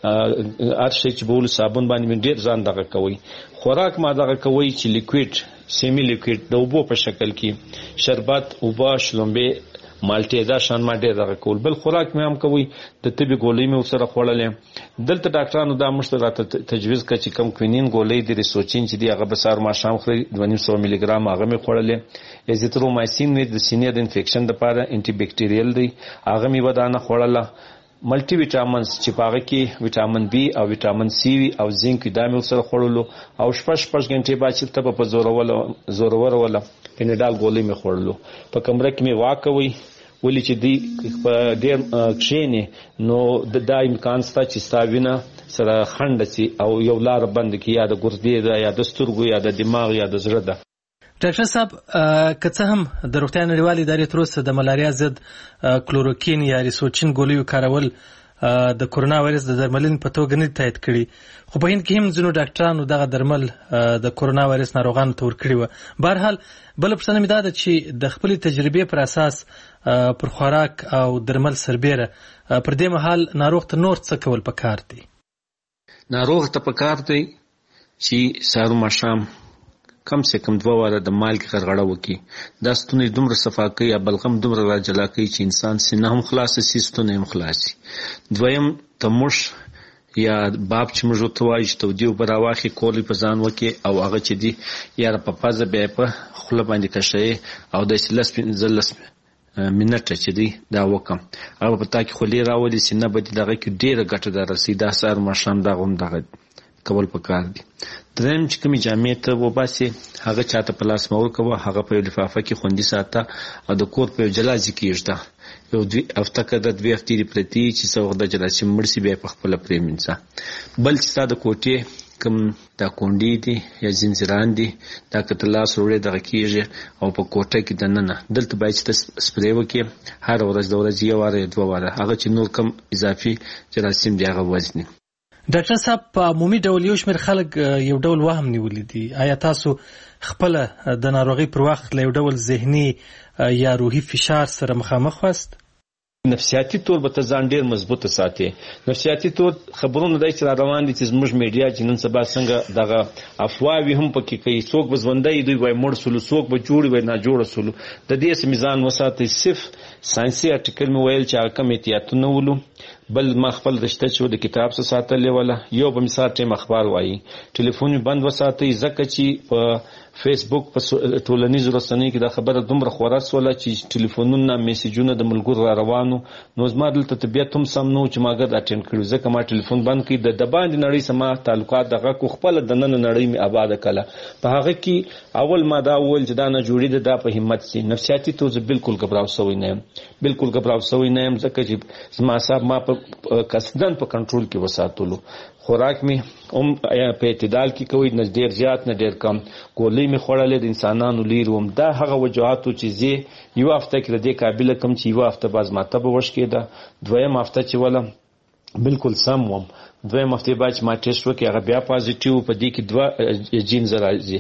هر شی چې به ولو صابون باندې مې ډېر ځان دغه کوئ خوراک ما دغه کوئ چې لیکویډ سیمی لیکویډ د اوبو په شکل کې شربت اوبه شلومبې مالټې دا شان ما ډېر دغه کول بل خوراک مې هم کوئ د طبي ګولۍ مې ورسره خوړلې دلته ډاکټرانو دا موږ ته راته تجویز کړه چې کم کوینین ګولۍ دي ریسوچین چې دي هغه به سهار ماښام خورئ دوه نیم سوه ملي ګرام هغه مې خوړلې ایزیترومایسین مې د سینې د انفیکشن دپاره انټي بیکټیریل دی هغه مې به دا نه خوړله ملټي ویټامینز چې په هغه کې ویټامین بي او ویټامین سی وي او زینک دا مې ورسره خوړلو او شپږ شپږ غنټې بعد چې ته به په زوروره زوروره وله پینډال ګولۍ مې خوړلو په کمره کې مې واکوئ ولې چې دوی په ډېر کښېنې نو دا امکان شته چې ستا وینه سره خنډه شي او یو لاره بنده کړي یا د ګردې ده یا د سترګو یا د دماغ یا د زړه ده. ډاکټر صاحب که څه هم د روغتیا نړیوالې ادارې تر اوسه د ملاریا ضد کلوروکین یا ریسوچین ګولیو کارول د کرونا وایرس د درملنې په توګه نه تایید کړي، خو په هند کې هم ځینو ډاکټرانو دغه درمل د کرونا وایرس ناروغانو ته ورکړي وو. بهرحال بله پوښتنه مې دا ده چې د خپلې تجربې پر اساس پر خوراک او درمل سربیره پر دې مهال ناروغ ته نور څه کول پکار دي؟ ناروغ ته پکار دی چې سهار ماښام کم سے کم دوه واره د مالګې غرغړه وکړي. دا ستونی دومره صفا کوي یا بلغم دومره را جلا کوي چې انسان سینه هم خلاصه سي، ستونی هم خلاص سي. دویم تموش یا باب چې موږ ورته وایو چې تودې اوبه راواخلي کولی په ځان وکړي او هغه چې دي یاره په پزه بیا یې په خوله باندې کشوي او داسې لس پنځه لس منټه چې دی دا وکم هغه په تا کې خولې راولي، سینه به دې دغه کې ډېره ګټه در رسي. دا سهار ماښام دغه هم دغه کول پکار دي. دریم چې کومې جامې ته وباسي هغه چاته په لاس مه ورکوه، هغه په یو لفافه کې خوندي ساته او د کور په یو جلا ځای کې ایږده. یو دوی هفته که د دوې هفتې دې پرتې چې څه وخت د جراثیم مړ سي بیا یې پخپله پرېمینځه. بل چې ستا د کوټې کوم دا کونډې دي یا زنځیران دي دا که ته لاس وروړې دغه کېږي او په کوټه کې دننه دلته باید چې ته سپرې وکړې هره ورځ د ورځې یو واره یا دوه واره، هغه چې نور کم اضافي جراثیم دي هغه وزني. ډاکټر صاحب په عمومي ډول یو شمېر خلک یو ډول وهم نیولی دي، آیا تاسو خپله د ناروغۍ پر وخت له یو ډول ذهني یا روحي فشار سره مخامخ واست؟ نفسیاتي طور به ته ځان ډېر مضبوطه ساتې. نفسیاتي طور خبرونه دی چې را روان دي چې زموږ میډیا چې نن سبا څنګه دغه افواوې هم پکې کوي، څوک به ژوندی دوی وایي مړ سولو، څوک به جوړ وایي ناجوړه سولو. د دې څه مې ځان وساتئ. صرف ساینسي ارټیکل مې ویل چې هغه کم احتیاطونه ولو. بل ما خپل رشته چې د کتاب څه ساتلې وله یو به مثال ټیم اخبار وایي، ټلیفون مې بند وساتئ ځکه چې په فیسبوک په ټولنیزو رسنیو کې دا خبره دومره خوره سوله چې ټلیفونونه میسیجونه د ملګرو را روانو، نو زما دلته طبیعت هم سم نه و چې ما ګډ اټینډ کړو، ځکه ما ټلیفون بند کړي. د د باندې نړۍ سره ما تعلقات دغه کو خپله دننه نړۍ مې آباده کړله. په هغه کې اول ما دا وویل چې دا نه جوړېده دا په همت سي. نفسیاتي طور زه بالکل ګبراو سوی نه یم، بالکل ګبراو سوی نه یم ځکه چې زما اعصاب ما په قصدن په کنټرول کې وساتلو. خوراک می هم په اعتدال کې کوي، نه ډیر زیات نه ډیر کم. ګولۍ می خوړلې د انسانانو لیر وم. دا هغه وجوهاتو چې زه یو هفته کې د دې قابل کم چې یو هفته باز ماته به وش کېده، دویم هفته چې ولا بالکل سم وم، دویم هفته بعد چې ما ټیسټ وکړ هغه بیا پازیټیو، په دې کې دوه جین راځي.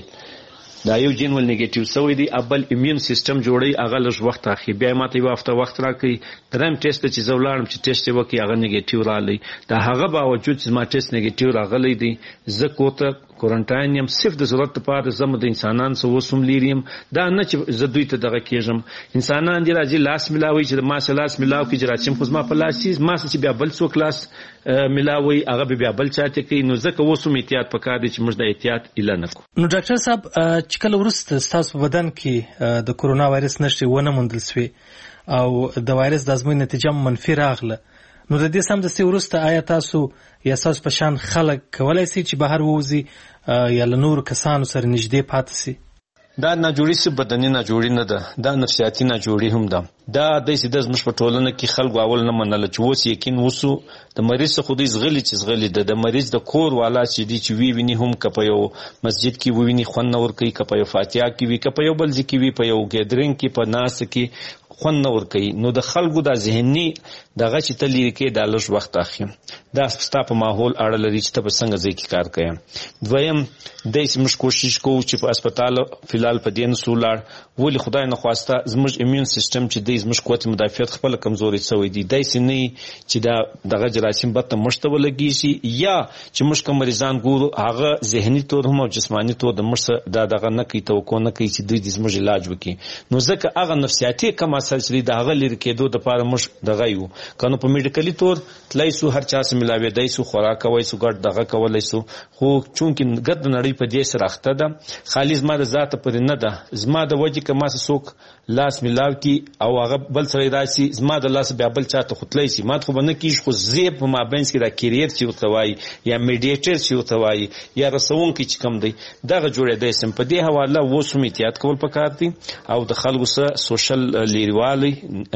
دا یو جین ول نیگیټیو سوی دی، ابل ایمیون سیستم جوړي هغه لږ وخت اخی، بیا ماته یو هفته وخت راکړي. دریم ټیسټ چې زه ولاړم چې ټیسټ وکړي هغه نیگیټیو رالی. دا هغه باوجود چې ما ټیسټ نیگیټیو راغلی دی زه کوته کورنټاین یم، صرف د ضرورت لپاره زه د انسانان سره اوس هم لرې یم. دا نه چې زه دوی ته دغه کېږم. انسانان دي راځي لاس میلاوي چې ما سره لاس میلاو کړي جراثیم خو زما په لاس یي، ما سره چې بیا بل څوک لاس میلاوي هغه بیا بل چاته کوي. نو ځکه اوس هم احتیاط پکار دی چې موږ د احتیاط اعلان وکړو. نو ډاکټر صاحب چې کله وروسته ستاسو په بدن کې د کرونا وایرس نښې ونه موندل سوې او د وایرس د ازموینې نتیجه منفي راغله، نو د دې سمدستي وروسته آیا تاسو یا تاسو په شان خلک کولی سي چې بهر ووځي یا له نورو کسانو سره نږدې پاتې سي؟ دا ناجوړي څه بدني ناجوړي نه ده، دا نفسیاتي ناجوړي هم ده. دا داسې د زموږ په ټولنه کې خلکو اول نه منله چې اوس یقین وسو د مریض څخه دوی زغلي چې زغلي ده. د مریض د کور والا چې دي چې وی ویني هم که په یو مسجد کې وویني خوند نه ورکوي، که په یو فاتحه کې وي، که په یو بل ځای کې وي، په یو ګیدرینګ کې په ناسته کې خوند نه ورکوي. نو د خلکو دا ذهني دغه چې ته لرې کې دا لږ وخت اخلي. دا ستا په ماحول اړه لري چې ته په څنګه ځای کې کار کوې. دویم داسې موږ کوشش کوو چې په هسپتال فلحال په دې نسو ولاړ، ولې خدای نه خواسته زموږ ایمیون سیستم چې دی زموږ قوت مدافعت خپله کمزوري شوی دی. داسې نه چې دا دغه جراثیم بته موږ ته ولګېږي یا چې موږ کوم مریضان ګورو هغه ذهني طور هم او جسماني طور د موږ دا دغه نه کوي، توقع نه کوي چې دوی د زموږ علاج وکړي. نو ځکه هغه نفسیاتي کم اثر چې د هغه لرې کېدو دپاره موږ دغه یو که نو په میډیکلي طور تللی سو، هر چا سره ملاوېدی سو، خوراک کوی سو، ګډ دغه کولی سو. خو چونکې ګډ د نړۍ په دې سره اخته ده، خالي زما د ذاته پورې نه ده. زما د وجې که ما سره څوک لاس میلاو کړي او هغه بل سړی راشي زما د لاس بیا بل چاته خو تلی سي، ما ته خو به نه کېږي. خو زه په مابینځ کې دا کیریر چې ورته وایي یا میډیټر چې ورته وایي یا رسونکی چې کوم دی دغه جوړېدی سم. په دې حواله اوس هم احتیاط کول پکار دي او د خلکو سره سوشل لرېوالی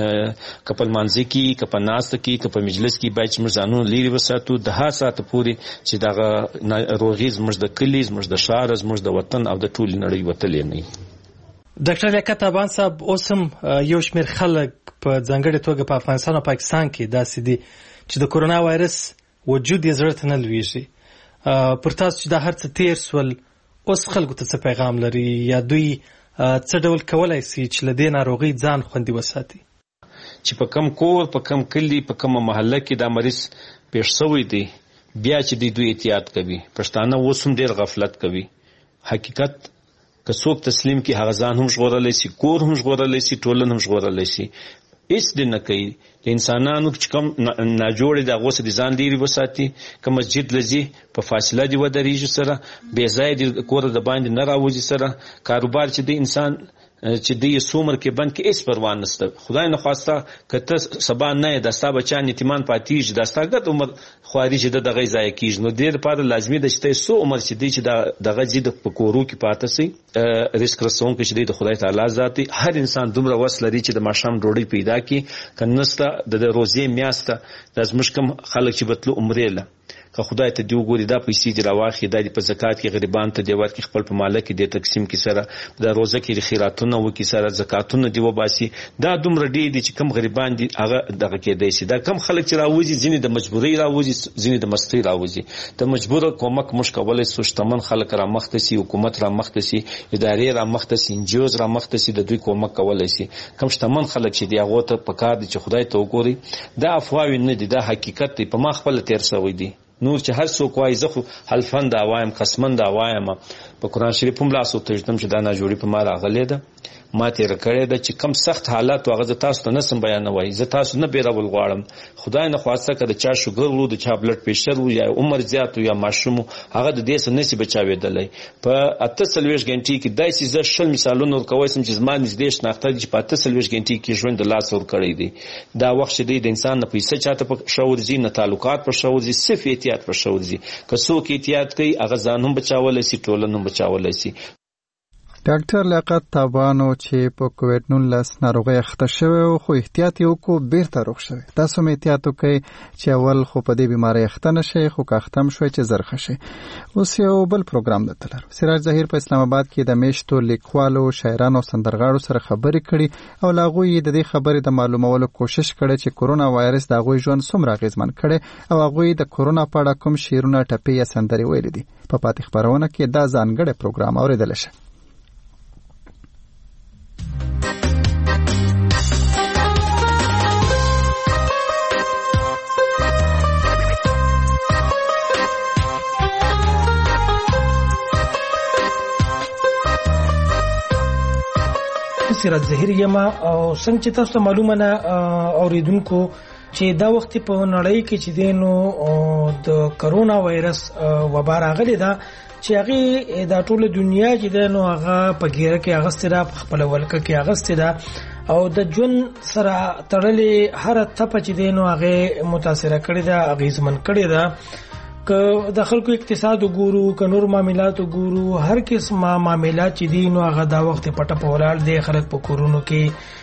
که په لمانځه کې، که په ناسته کې، که په مجلس کې باید چې موږ ځانونه لرې وساتو د هر ساعته پورې چې دغه ناروغي زموږ د کلي، زموږ د ښار، زموږ د وطن او د ټولې نړۍ وتلې نه وي. ډاکټر لیاقت ابان صاحب، اوس هم یو شمېر خلک په ځانګړې توګه په افغانستان او پاکستان کې داسې دي چې د کورونا وایرس وجود یې زړه ته نه لویږي، پر تاسو چې دا هر څه تیر سول اوس خلکو ته څه پیغام لري یا دوی څه ډول کولای شي چې له دې ناروغۍ ځان خوندي وساتي؟ چې په کم کور په کم کلی په کومه محله کې دا مریض پیښ شوی دی بیا چې دی دوی احتیاط کوي. پښتانه اوس هم ډېر غفلت کوي. حقیقت که څوک تسلیم کړي هغه ځان هم ژغورلی شي، کور هم ژغورلی شي، ټولنه هم ژغورلی شي. هیڅ دې نه کوي. د انسانانو چې کوم ناجوړې د هغو څخه د ځان لرې وساتي. که مسجد له ځي په فاصله دې ودرېږي سره، بې ځایه د کوره د باندې نه راوځي سره. کاروبار چې د انسان چې د یې څو عمر کې بند کې هېڅ پروا نشته. خدای نخواسته که ته سبا نه یې دا ستا بچیان یتیمان پاتېږي، دا ستا ګډ عمر خواري چې د دغه ضایع کېږي. نو دې لپاره لازمي ده چې ته یې څو عمر چې دی چې دغه ځي په کورو کې پاته شي. رزق رسونکی چې دی د خدای تعالی ذات دی. هر انسان دومره وس لري چې د ماښام ډوډۍ پیدا کړي. که نسته د روزې میاشته دا زموږ کوم خلک چې به تلو عمرې له که خدای ته دی وګوري دا پیسې دې راواخلي، دا دې په زکات کې غریبانو ته دې ورکړي، خپل په ماله کې دې تقسیم کړي، سره دا روزه کې خیراتونه وکړي، سره زکاتونه دې وباسي. دا دومره ډېر دي چې کم غریبان دي هغه دغه کېدی شي. دا کم خلک چې راوځي ځینې د مجبورۍ راوځي، ځینې د مستۍ راوځي. د مجبوره کومک موږ کولی شو شتمن خلک رامخته شي، حکومت رامخته شي، ادارې رامخته شي، انجیوز رامخته شي، د دوی کومک کولی شي. کم شتمن خلک چې دي هغو ته پکار دي چې خدای ته وګوري. دا افواوې نه دي، دا حقیقت دی. په ما خپله تېر شوی دی. نور چې هر څوک وایي زه خو حلفن دا وایم، قسمن دا وایم. په قرآن شریف هم لاس وتږدم چې دا ناجوړي په ما راغلې ده، ما تېره کړې ده. چې کم سخت حالات و هغه زه تاسو ته نسم بیانوی. زه تاسو نه بیرول غواړم. خدای نه خواسته که د چا شوګر و، د چا بلډ پریشر و، یا عمر زیات و، یا ماشوم و، هغه د دې څخه نشي بچاوېدلی. په اته څلوېښت غنټې کې داسې زه شل مثالونه ورکوی شم چې زما نږدې شناخته دي چې په اته څلوېښت غنټې کې ژوند د لاس ورکړی دی. دا وخت چې دی د انسان نه پیسه چاته په ښه ورځي، نه تعلقات په ښه ورځي، صرف احتیاط په ښه ورځي. که څوک احتیاط کوي هغه ځان هم بچاولی شي، ټولنه هم بچاولی شي. ډاکټر لیاقت تابانو چې په کووډ نولس ناروغي اخته شوی او خو احتیاط یې وکړو بیرته روغ شوی. تاسو هم احتیاط وکړئ چې اول خو په دې بیمارۍ اخته نه شئ، خو که اخته هم شوی چې زر ښه شئ. اوس یو بل پروګرام درته لرو. سراج ظهیر په اسلام آباد کې د میشتو لیکوالو، شاعرانو او سندرغاړو سره خبرې کړي او له هغوی یې د دې خبرې د معلومولو کوشش کړی چې کورونا وایرس د هغوی ژوند څومره اغېزمن کړی او هغوی د کورونا په اړه کوم شعرونه، ټپې یا سندرې ویلي دي. په پاتې خپرونه کې دا ځانګړی پروګرام اورېدلی شئ. سراج ظهیر یما او څنګه چې تاسو معلومه نه اوریدونکو چې دا وخت په نړۍ کې چې دینو د کرونا وایرس وبا راغلی دا چې هغه د ټوله دنیا چې دینو هغه په ګیره کې اغستې ده، په خپل ولکه کې اغستې ده او د جون سره تړلې هر ټپه چې دینو هغه متاثره کړې ده، اغیزمن کړې ده. که د خلکو اقتصاد وګورو، که نور معاملات وګورو، هر قسمه معاملات چې دي نو هغه دا وخت پټه په ولاړ دي. خلک په کورونو کې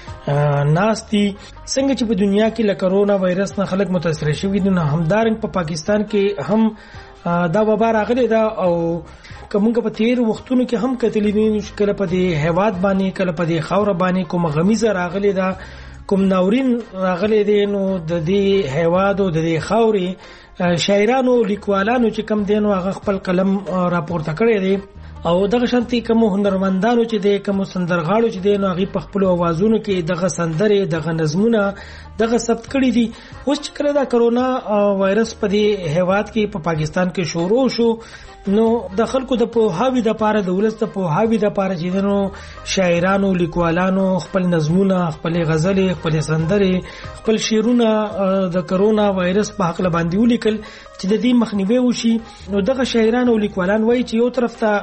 ناستي. څنګه چې په دنیا کې له کرونا وایرس نه خلک متاثر شوي دي، نو همدارنګ په پاکستان کې هم دا وبا راغلی ده. او کومګه په تیر وختونو کې هم کتلې دي، کله په دې هیواد باندې، کله په دې خاور باندې کوم غمیزه راغلی ده، کوم ناورین راغلی دی. نو د دې هیواد او د دې خاورې شاعرانو، لیکوالانو چې کم دینو هغه خپل قلم راپورته کړی دی او دغه شانتي کوم هنرمندانو چې د کوم سندرغاړو چې دینو هغه په خپل اوازونو کې دغه سندرې، دغه نظمونه دغه ثبت کړی دي. اوس چې کله دا کرونا وایرس په دې هیواد کې په پاکستان کې شروع شو، نو د خلکو د پوهاوی د پاره، د ولست د پوهاوی د پاره چې دینو شاعرانو، لیکوالانو خپل نظمونه، خپل غزلې، خپل سندرې، خپل شعرونه د کرونا وایرس په حق باندې ولیکل چې د دې مخنیوي وشي. نو دغه شاعرانو او لیکوالان وایي چې یو طرف ته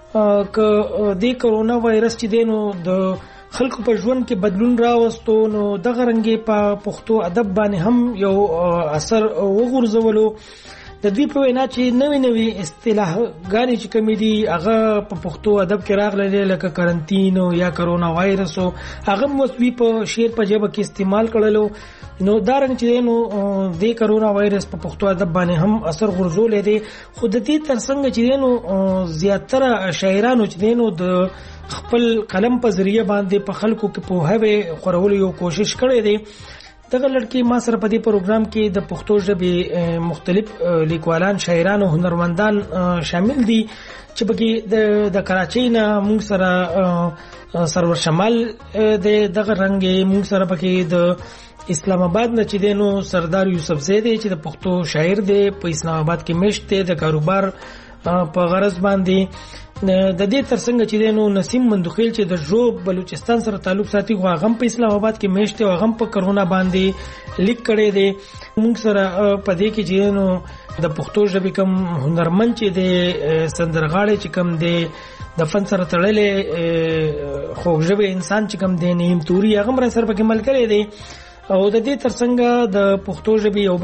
ک د کرونا وایرس چې دینو د خلکو په ژوند کې بدلون راوستو، نو دغه رنګې په پښتو ادب باندې هم یو اثر وغورځولو. د دوی په وینا چې نوې نوې اصطلاحګانې چې کومې دي هغه په پښتو ادب کې راغلي، لکه کرنټین یا کرونا وایرس، هغه موسوي په شعر په ژبه کې استعمال کړلو. نو دا رنګ چې نو د کرونا وایرس په پښتو ادب باندې هم اثر غورځولې دي. خو د دې ترڅنګ چې نو زیاتره شاعرانو چې نو د خپل قلم په ذریعہ باندې په خلکو کې په هوه خورولو یو کوشش کړی دی. دغه لړکی ما سره په دې پروګرام کې د پښتو ژبې مختلف لیکوالان، شاعران او هنرمندان شامل دي چې بګي د کراچۍ نه موږ سره سرور شمال د دغه رنګ موږ سره پکې د اسلام آباد نه چې دینو سردار یوسف زیدی چې د پښتو شاعر دی په اسلام آباد کې مشت دی د کاروبار په غرض باندې د دې ترڅنګ چې دینو نسیم مندوخیل چې د ژوب بلوچستان سره تعلق ساتي خو هغه په اسلام آباد کې مشت او هغه په کرونا باندې لیک کړي دي. موږ سره په دې کې چې دینو د پښتو ژبې کوم هنرمند چې دی سندرغاړي چې کوم دی د فن سره تړلې خوږ ژبې انسان چې کوم دی نیم توري هغه مر سره پکې مل کړي دي او د دې ترڅنګ د پښتو ژبې یو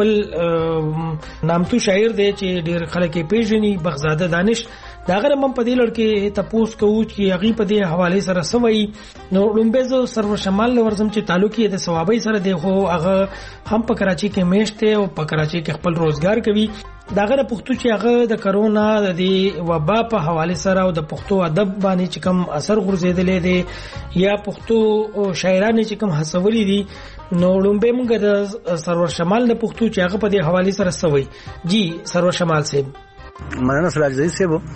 بل نامتو شاعر دی چې ډېر خلک یې پیژني بغزاده دانش دا غره من په دې لړ کې تاسو کوو چې هغه په دې حواله سره سوي نو لومبېزو سرور شمال ورزم چې تعلق یې د ثوابي سره دی خو هغه هم په کراچي کې میشته او په کراچي کې خپل روزګار کوي. دا غره پښتو چې هغه د کرونا د دې وبا په حواله سره او د پښتو ادب باندې چې کوم اثر غورځیدلې دی یا پښتو شاعرانه چې کوم هڅولې دي نو لومبې موږ د سرور شمال د پښتو چې هغه په دې حواله سره سوي. جی سرور شمال صاحب مننه سراج عزیز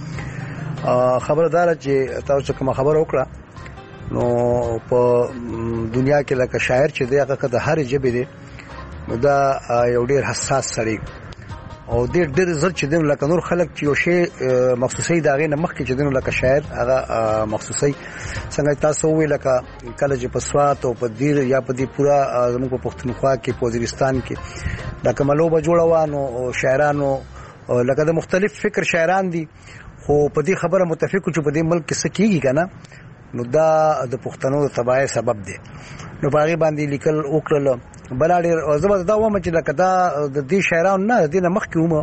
صاحب خبردار چې تاسو کوم خبر وکړه نو په دنیا کې لکه شاعر چې دی هغه د هر ژبې دی نو دا یو ډیر حساس سړی او ډیر ډیر زړه چې دی لکه نور خلک چې یو شی مخصوصي داغه نه مخکې چې دی لکه شاعر هغه مخصوصي څنګه تاسو وی لکه کله چې په سوات او په دیر یا په دې پورا زموږ په پښتونخوا کې په وزیرستان کې دا کملو به جوړوانو شاعرانو لکه د مختلف فکر شاعران دي خو په دې خبره متفق چې په دې ملک کې څه کیږي کنه نو دا د پښتنو د تباہی سبب دی. نو باغی باندې لیکل وکړل بل ډیر زبر دا و چې لکه دا د دې شاعرانو نه د نه مخکې ومه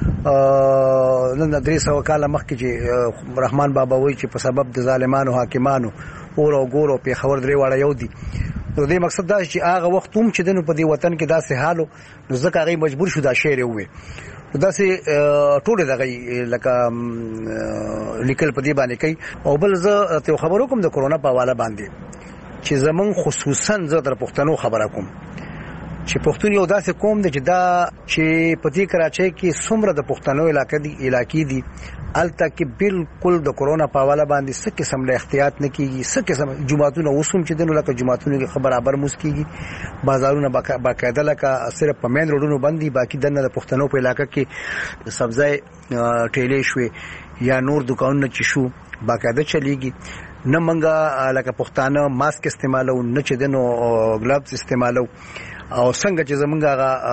نن درې سو کال مخکې چې رحمان بابا وایي چې په سبب د ظالمانو حاکمانو اور او ګورو په خبر درې واړه یو دي. نو دې مقصد دا چې هغه وخت هم چې دنه په دې وطن کې داسې حالو نو ځکه هغه مجبور شو دا شعر وي دا سي ټوله دغه لکه لیکل په دې باندې کوي. او بل زه ته خبرو کوم د کرونا په حواله باندې چې زمون خصوصا زه در پښتنو خبره کوم چې پښتون یو داسې قوم دی چې دا چې په دې کراچۍ کې څومره د پښتنو علاقې دي علاقې دي الته کې بالکل د کرونا په حواله باندې څه قسم له احتیاط نه کیږي څه قسم جمعهتون اوسم چې دنه لکه جمعهتون کې برابر مسکیږي بازارونه باقاعده لکه صرف په مین روډونو باندې باقي دنه د پښتنو په علاقې کې سبزی ټیلې شوي یا نور دکانونه چې شو باقاعده چلیږي نه منګه لکه پښتانه ماسک استعمالو نه چې دنو ګلابز استعمالو او څنګه چې زمونږ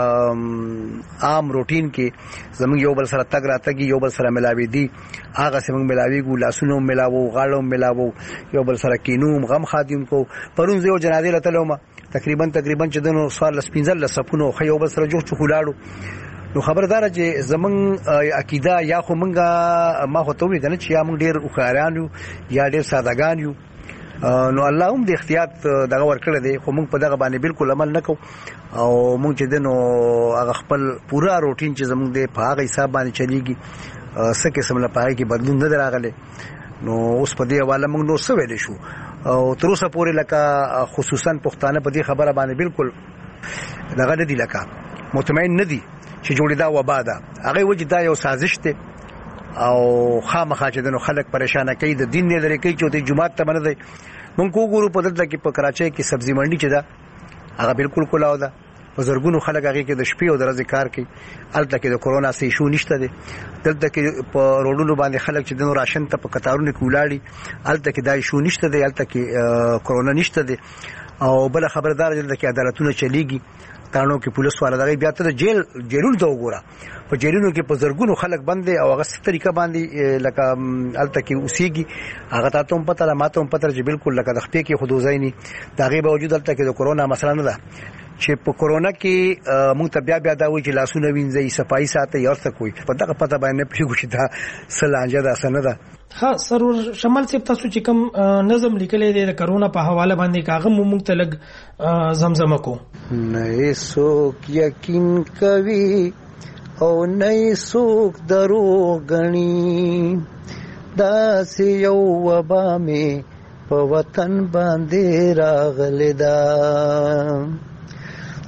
عام روټین کې زمونږ یو بل سره تګ راتګي یو بل سره ملاوي دي هغه څنګه ملاوي ګو لاسونو ملاوو غاړو ملاوو یو بل سره کینوم غم خادم کو پرون زه جنازه لته ما تقریبا تقریبا چې دنو سوال لسپینځل لسپونو خو یو بل سره جوړ چخولاړو. نو خبردار چې زمون عقیده یا خو مونږه ما خو ته وی کنه چې یا مونږ ډیر وکړانو یا ډیر سادهګان یو نو الله هم د احتیاط دغه ورکړه دی خو موږ په دغه باندې بالکل عمل نکو او موږ چې دنو هغه خپل پورا روټین چې زموږ د په هغه حساب باندې چلیږي څه قسم له پای کې بدلون نه راغلی. نو اوس په دې حواله موږ نو څه ویل شو او تر اوسه پورې لکه خصوصا پښتانه په دې خبره باندې بالکل دغه نه دي لکه مطمئن نه دي چې جوړی دا وبا ده هغه وجه دا یو سازش دی او خامخا چې دنو خلک پریشان کوي د دین نه لري کوي چې د جمعه ته باندې مونږ وګورو په دلته کې په کراچۍ کې سبزی منډي چې دا هغه بالکل کولاو ده بزرګونو خلک هغه کې د شپې او د ورځې کار کوي الته کې د کورونا سي شو نشته دي دلته کې په روډونو باندې خلک چې دنو راشن ته په قطارونو کې ولاړي الته کې دای شو نشته دي الته کې کورونا نشته دي او بل خبردار دلته کې عدالتونه چلیږي تانو کې پولیس والا دغه بیا ته جیل جیلونو ته وګوره په جیلونو کې په زرګونو خلک باندې او هغه ست طریقه باندې لکه الته کې اوسېږي هغه تاسو هم پته لماته هم پته چې بالکل لکه د خپې کې خودوزایني دغه باوجود الته کې د کورونا مسله نه ده چې په کورونا کې مونږ ته بیا بیا دا وایي چې لاسونه وینځي صفایي ساتي یا څه کوي په دغه پته باندې پیږو چې دا سلانجه ده سن ده. ها سرور شمال صاحب تاسو چې کوم نظم لیکلې دی د کرونا په حواله باندې کاغه موږ ته لګ زمزمه کو نه څوک یقین کوي او نه څوک درو غني دا سی یو وبا می په وطن باندې راغلی دا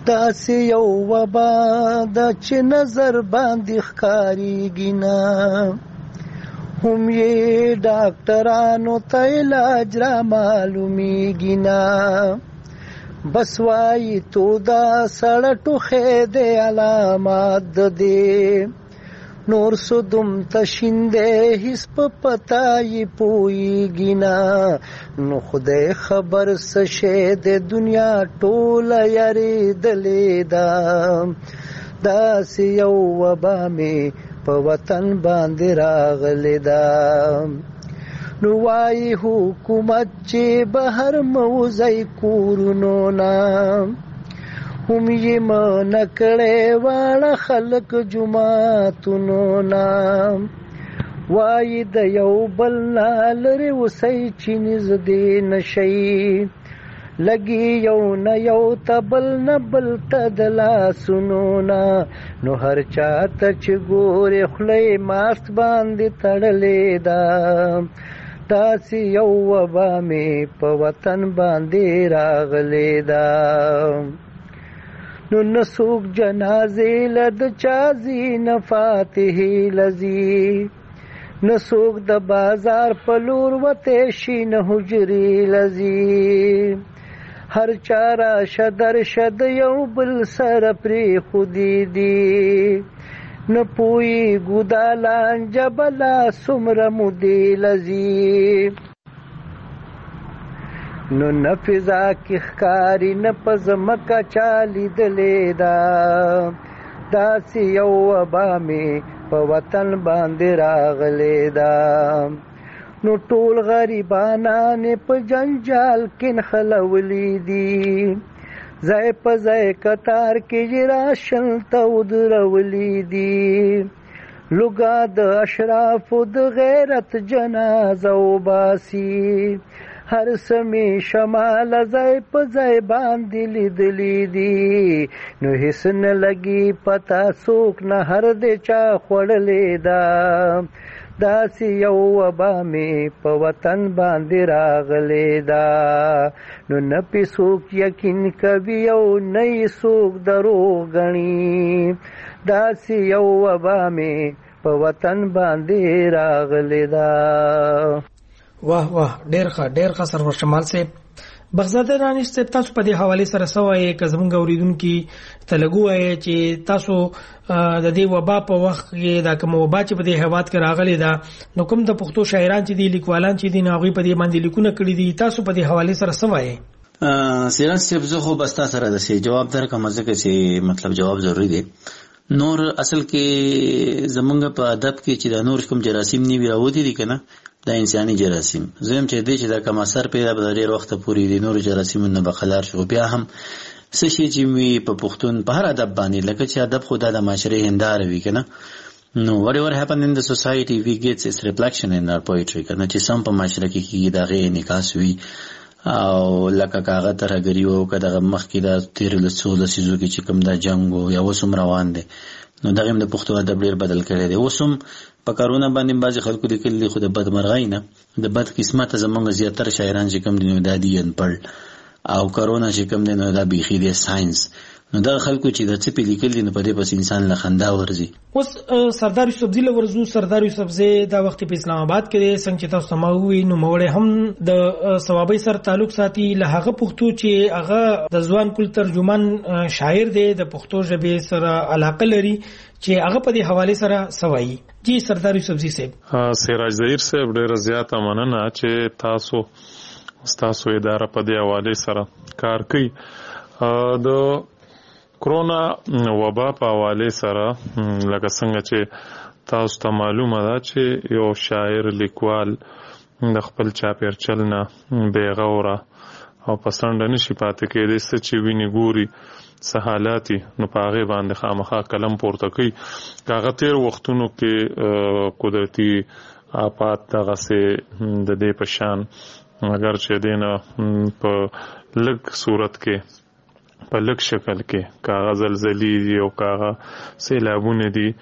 داسې یو وبا د چې نظر باندې ښکاریږي نه هم یې ډاکټرانو ته علاج را معلومیږي نه بس وایي تو دا سړه ټوخی دی علامات د دې نور سدم تشینده هیڅ په پتا یې پوهیږي نه نو خدای خبر څه شی د دنیا ټوله یارېدلې ده داسې یو وبا مې په وطن باندې راغلې ده نو وایي حکومت چې بهر موځئ کورونو نه هم یې منع کړی واړه خلک جوماتونو نه وایي د یو بل نه لرې اوسئ چې نږدې نشئ لګي یو نه یو ته بل نه بل ته د لاسونو نه نو هر چا ته چې ګورې خوله یې ماسک باندې تړلې ده داسې یو وبا مې په وطن باندې راغلې ده نو نسوک جنازې له د چا ځي نه فاتحې لځي نسوک د بازار په لور وتی شي نه حجرې لځي هر چا راشه درشه د یو بل سره پرېښودې دي نه پوهېږو دا لانجه به لا څومره مودې لځي نو نه فضا کې ښکاري نه په ځمکه چا لیدلې ده داسې یو وبا مې په وطن باندې راغلې ده نو ټول غریبانان په جنجال کې نښلولي دي ځای په ځای کتار کې یې راشن ته ودرولي دي لوګا د اشرافو د غیرت جنازه وباسي هر سمې شمال ځای په ځای باندې لیدلي دي نو هیڅ نه لګي پتا څوک نه هر دې چا خوړلې ده داسې یو وبا مې په وطن باندې راغلې ده نو نه پې څوک یقین کوي او نه یې څوک دروغ ګڼي داسې یو وبا مې په وطن باندې راغلې ده واه واه ډېر ښه ډېر ښه سرور شمال صاحب بغزاده رانیش صاحب تاسو په دې حواله سره سوای که زمونږ اوریدونکو ته لګو وایي چې تاسو د دې وبا په وخت کې دا کوم وبا چې په دې هواد کې راغلي دا نو کوم د پښتو شاعران چې دي لیکوالان چې دي ناغوي په دې باندې لیکونه کړی دي تاسو په دې حواله سره سوای سیران صاحب زه خو بس تاسو سره د سي جواب درکم ځکه چې مطلب جواب ضروری دی نور اصل کې زمونږ په ادب کې چې د نور کوم جراثیم نیوي راوتی دي کنه دا انساني جراثیم زم چې دې چې دا کوم اثر پیدا به ډېر وخت پورې دي نور جراثیمونه بخلار شو بیا هم څه شي چې می په پښتون په هر ادب باندې لکه چې ادب خدا د معاشره هندار وی کنه نو whatever happen in the society we get its reflection in our poetry کنه چې سم په معاشره کې کیږي دا غي انعکاس وی او لکه کاغه ترګری او کداغه مخ کې دا تیر له څول سيزو کې چې کوم دا جنگ او یا وسم روان دي نو دغه د پښتو ادب ډېر بدل کړي دي وسم په کارونه باندې بعض خلکو لیکلي خو د بدمرغۍ نه د بد قسمت زمونږ زیاتره شاعران چې کوم دي نو د دین پړ او کرونا چې کوم دي نو د بيخي د ساينس نو دا خلکو چې د څه په لیکلي نو په دې پس انسان له خندا ورزي اوس سردار یوسف زی له ورزو سردار یوسف زی دا وخت په اسلام آباد کې څنګه چې تاسو سماوي نو موړې هم د ثوابي سره تعلق ساتي له هغه پښتو چې هغه د ځوان کول ترجمان شاعر دی د پښتو ژبې سره علاقه لري چې هغه په دې حواله سره سوایي جی سردار یوسف زی صاحب سراج ظهیر صاحب ډېر زیاته مننه چې تاسو تاسو اداره په دې حواله سره کار کوي د کرونا وبا په حواله سره لکه څنګه چې تاسو ته معلومه ده چې یو شاعر لیکوال د خپل چاپیرچل نه بیغوره او پسند نشي پاتې کېدای چې ویني ګوري سہالاتي نو پاغه باندې خامخا کلم پورته کوي کاغه تیر وختونو کې قدرتي آفات دغه سه د دې پشان اگر چې دینه په لږ صورت کې په لږ شکل کې کاغه زلزلې او کاغه سیلابونه دي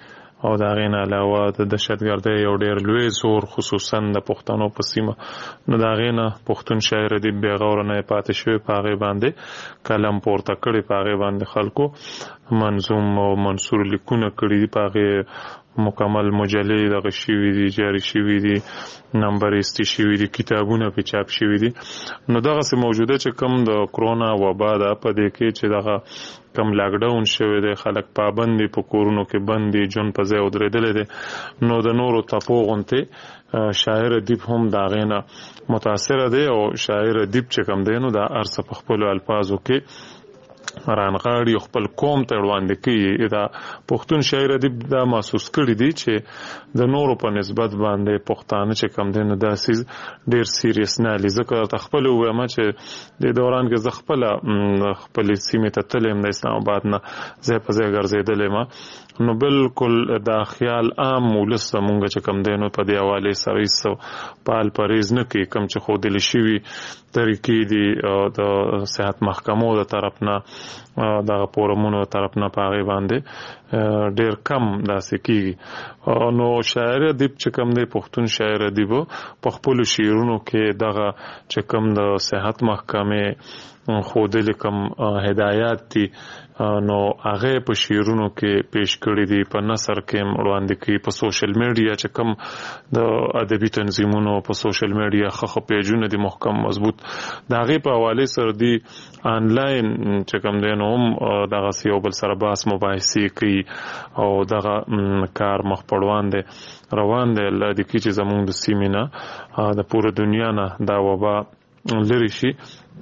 او دا غین علاوه د دهشتګردۍ یو ډیر لوی زور خصوصا د پښتنو په سیمه نو دا غین پښتون شاعر دی بغور نه پاتې شوی پاغه باندې کلم پورته کړي پاغه باندې خلکو منظوم او منصور لیکونه کړي پاغه مکمل مجلې دغه شوی دي جاری شوی دي نمبر استی شوی دي کتابونه په چاپ شوی دي نو دغه سه موجوده چې کم د کرونا وبا د په دې کې چې دغه کم لاک ډاون شوی دی خلک پابندي په کورونو کې بندي جون په ځای ودرېدل دي نو د نورو تپو غونته شاعر ادیب هم دا غینه متاثر دی او شاعر ادیب چې کم دی نو دا ارسه په خپل الفاظو کې رانغاړي خپل قوم ته وړاندې کوي دا پښتون شاعر ادیب دا محسوس کړی دی چې د نورو په نسبت باندې پښتانه چې کم دي نو دا سیز ډیر سیریس نه لزکه تخپل وایم چې د دوران کې ز خپل خپل سیمه ته تلم د اسلام آباد نه زه په ځای ګرځیدلم نو بالکل دا خیال عام ولس مونږ چې کم دینو په دی حواله سره سو پال پریز نه کوي کم چې خو دل شي طریقې دي د صحت محکمو د طرف نه د پورمونو طرف نه پاغي باندې ډیر کم داسې کیږي نو شاعر ادیب چې کم دی پښتون شاعر ادیب په خپل شعرونو کې دغه چې کم د صحت محکمه خو د لیکم هدایات دي نو هغه په شعرونو کې پیش کړی دي په نثر کې وړاندې کوي په سوشل میډیا چې کم د ادبي تنظیمونو په سوشل میډیا خخ پیجونه دي محکم مضبوط دا غي په حواله سره دي انلاین چې کم دي نو هم دغه یو بل سره باس مباحثه کوي او دغه کار مخ پړوان دي روان دي لدې کې چې زموږ د سیمینه د پوره دنیا نه دا وبا لري شي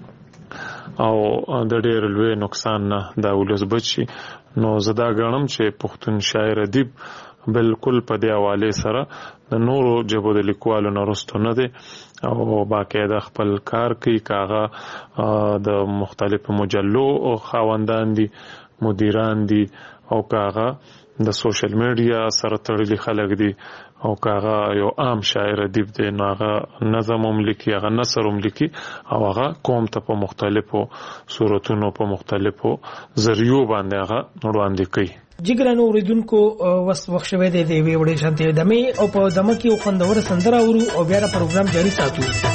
او د ډېر لوی نقصان نه دا ولس بچي نو زدا غنم چې پښتون شاعر ادیب بالکل په دی حواله سره د نورو جبو د لیکوالو نرستو نه دي او باقاعده خپل کار کوي کاغه د مختلفو مجلو او خاوندان دي مدیران دي او کاغه د سوشل میډیا سره تړلي خلک دي او کاغه یو عام شاعر ادیب دی نو هغه نظم هم لیکي هغه نثر هم لیکي او هغه قوم ته په مختلفو صورتونو په مختلفو ذریعو باندې هغه وړاندې کوي جګرانو اوریدونکو وس وخت شوه دی دی وړي شانتي دمه او په دمه کې خوندور سندره ورو او بیا پروګرام جاری ساتو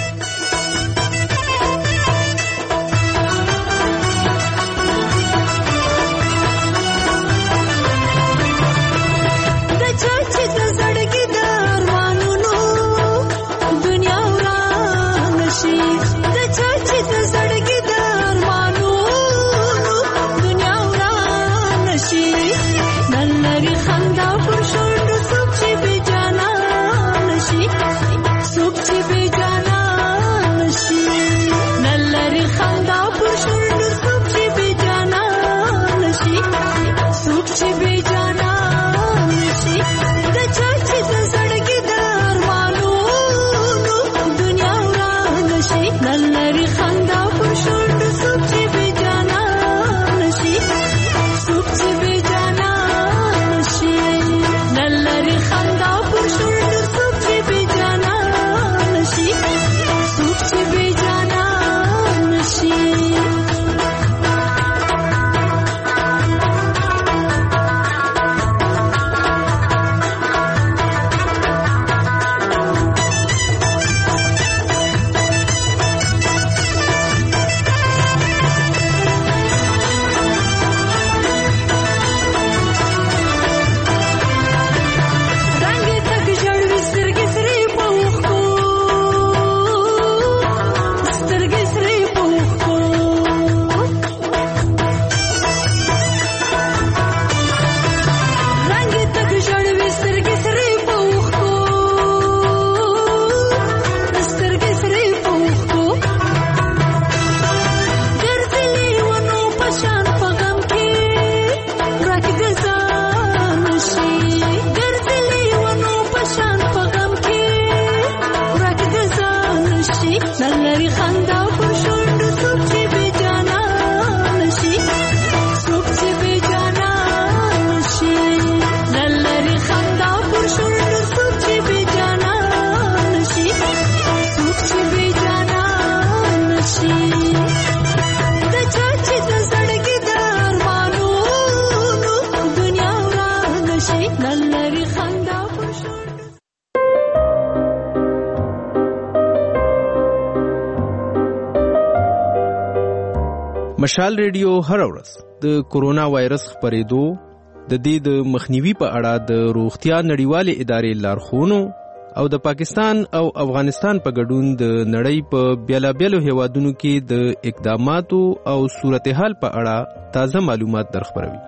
مشال ریډیو هر ورځ د کورونا وایرس خپرېدو د دې د مخنیوي په اړه د روغتیا نړیوالې ادارې لارښوونو او د پاکستان او افغانستان په ګډون د نړۍ په بیلابیلو هیوادونو کې د اقداماتو او صورتحال په اړه تازه معلومات درخبروي.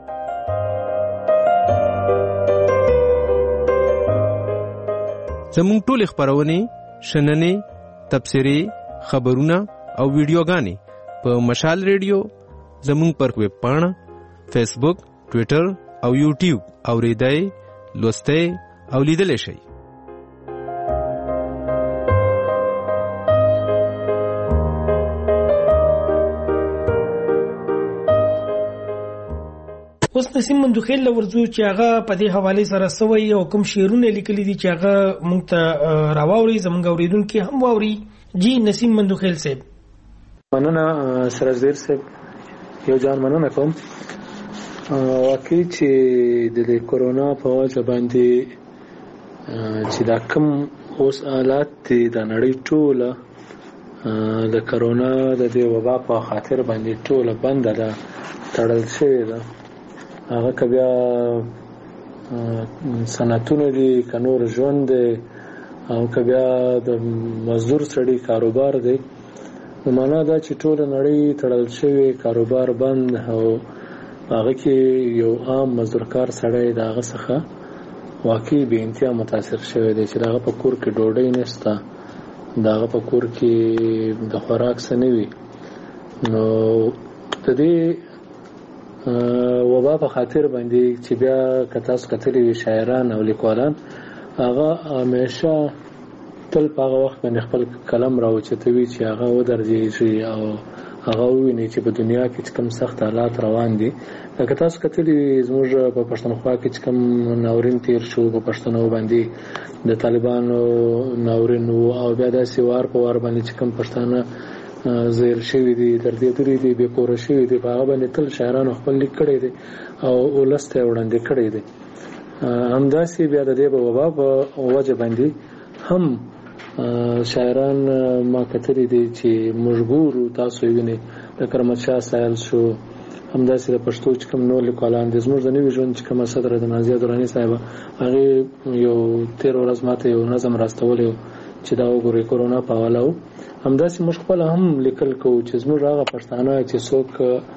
زموږ ټول خبرونه، شننې، تبصرې، خبرونه او ویډیوګانې په مشال ریډیو، زموږ پر ویب پاڼه، فیسبوک، ټویټر او یوټیوب اوریدای، لوستای او لیدلای شئ. اوس نسیم مندوخیل ورځو چې هغه په دې حواله سره سوي او کوم شعرونه لیکلي دي چې هغه مونږ ته راووري، زمونږ اوریدونکو هم واوري. جی نسیم مندوخیل صاحب. مننه سراجدیر صاحب، یو جان مننه کوم. واقعي چې د کورونا په وجه باندې چې دا کوم اوس حالات دي د نړۍ ټوله د کورونا د دې وبا په خاطر باندې ټوله بند ده، تړل شوې ده. هغه که بیا صنعتونه دي، که نور ژوند دی، او که بیا د مزدور سړي کاروبار دی، نو معنا دا چې ټوله نړۍ تړل شوې، کاروبار بند، او هغه کې یو عام مزدورکار سړی د هغه څخه واقعي بې انتها متاثر شوی دی چې د هغه په کور کې ډوډۍ نشته، د هغه په کور کې د خوراک څه نه وي. نو د دې وبا په خاطر باندې چې بیا که تاسو کتلي وي شاعران او لیکوالان، هغه همیشه تل په هغه وخت باندې خپل قلم راوچتوي چې هغه ودرځېږي او هغه وویني چې په دنیا کې چې کوم سخت حالات روان دي. لکه تاسو کتلي زموږ په پښتونخوا کې چې کوم ناورین تیر شو په پښتنو باندې، د طالبانو ناورین وو، او بیا داسې وار په وار باندې چې کوم پښتانه زیر شوي دي، دردېدلي دي، بې کوره شوي دي، په هغه باندې تل شاعرانو خپل لیک کړی دی او ولس ته یې وړاندې کړی دی. همداسې بیا د دې په وبا په وجه باندې هم شاعران ما کتلي دي چې موږ ګورو، تاسو یې وینئ، لکه احمدشاه سایل شو، همداسې د پښتو چې کوم نور لیکوالان دي. زموږ د نوي ژوند چې کومه صدره د نازیه دراني صاحبه، هغې یو تېره ورځ ماته یو نظم راستولی چې دا وګورئ کورونا په حواله و. همداسې موږ خپله هم لیکل کوو چې زموږ هغه پښتانه چې څوک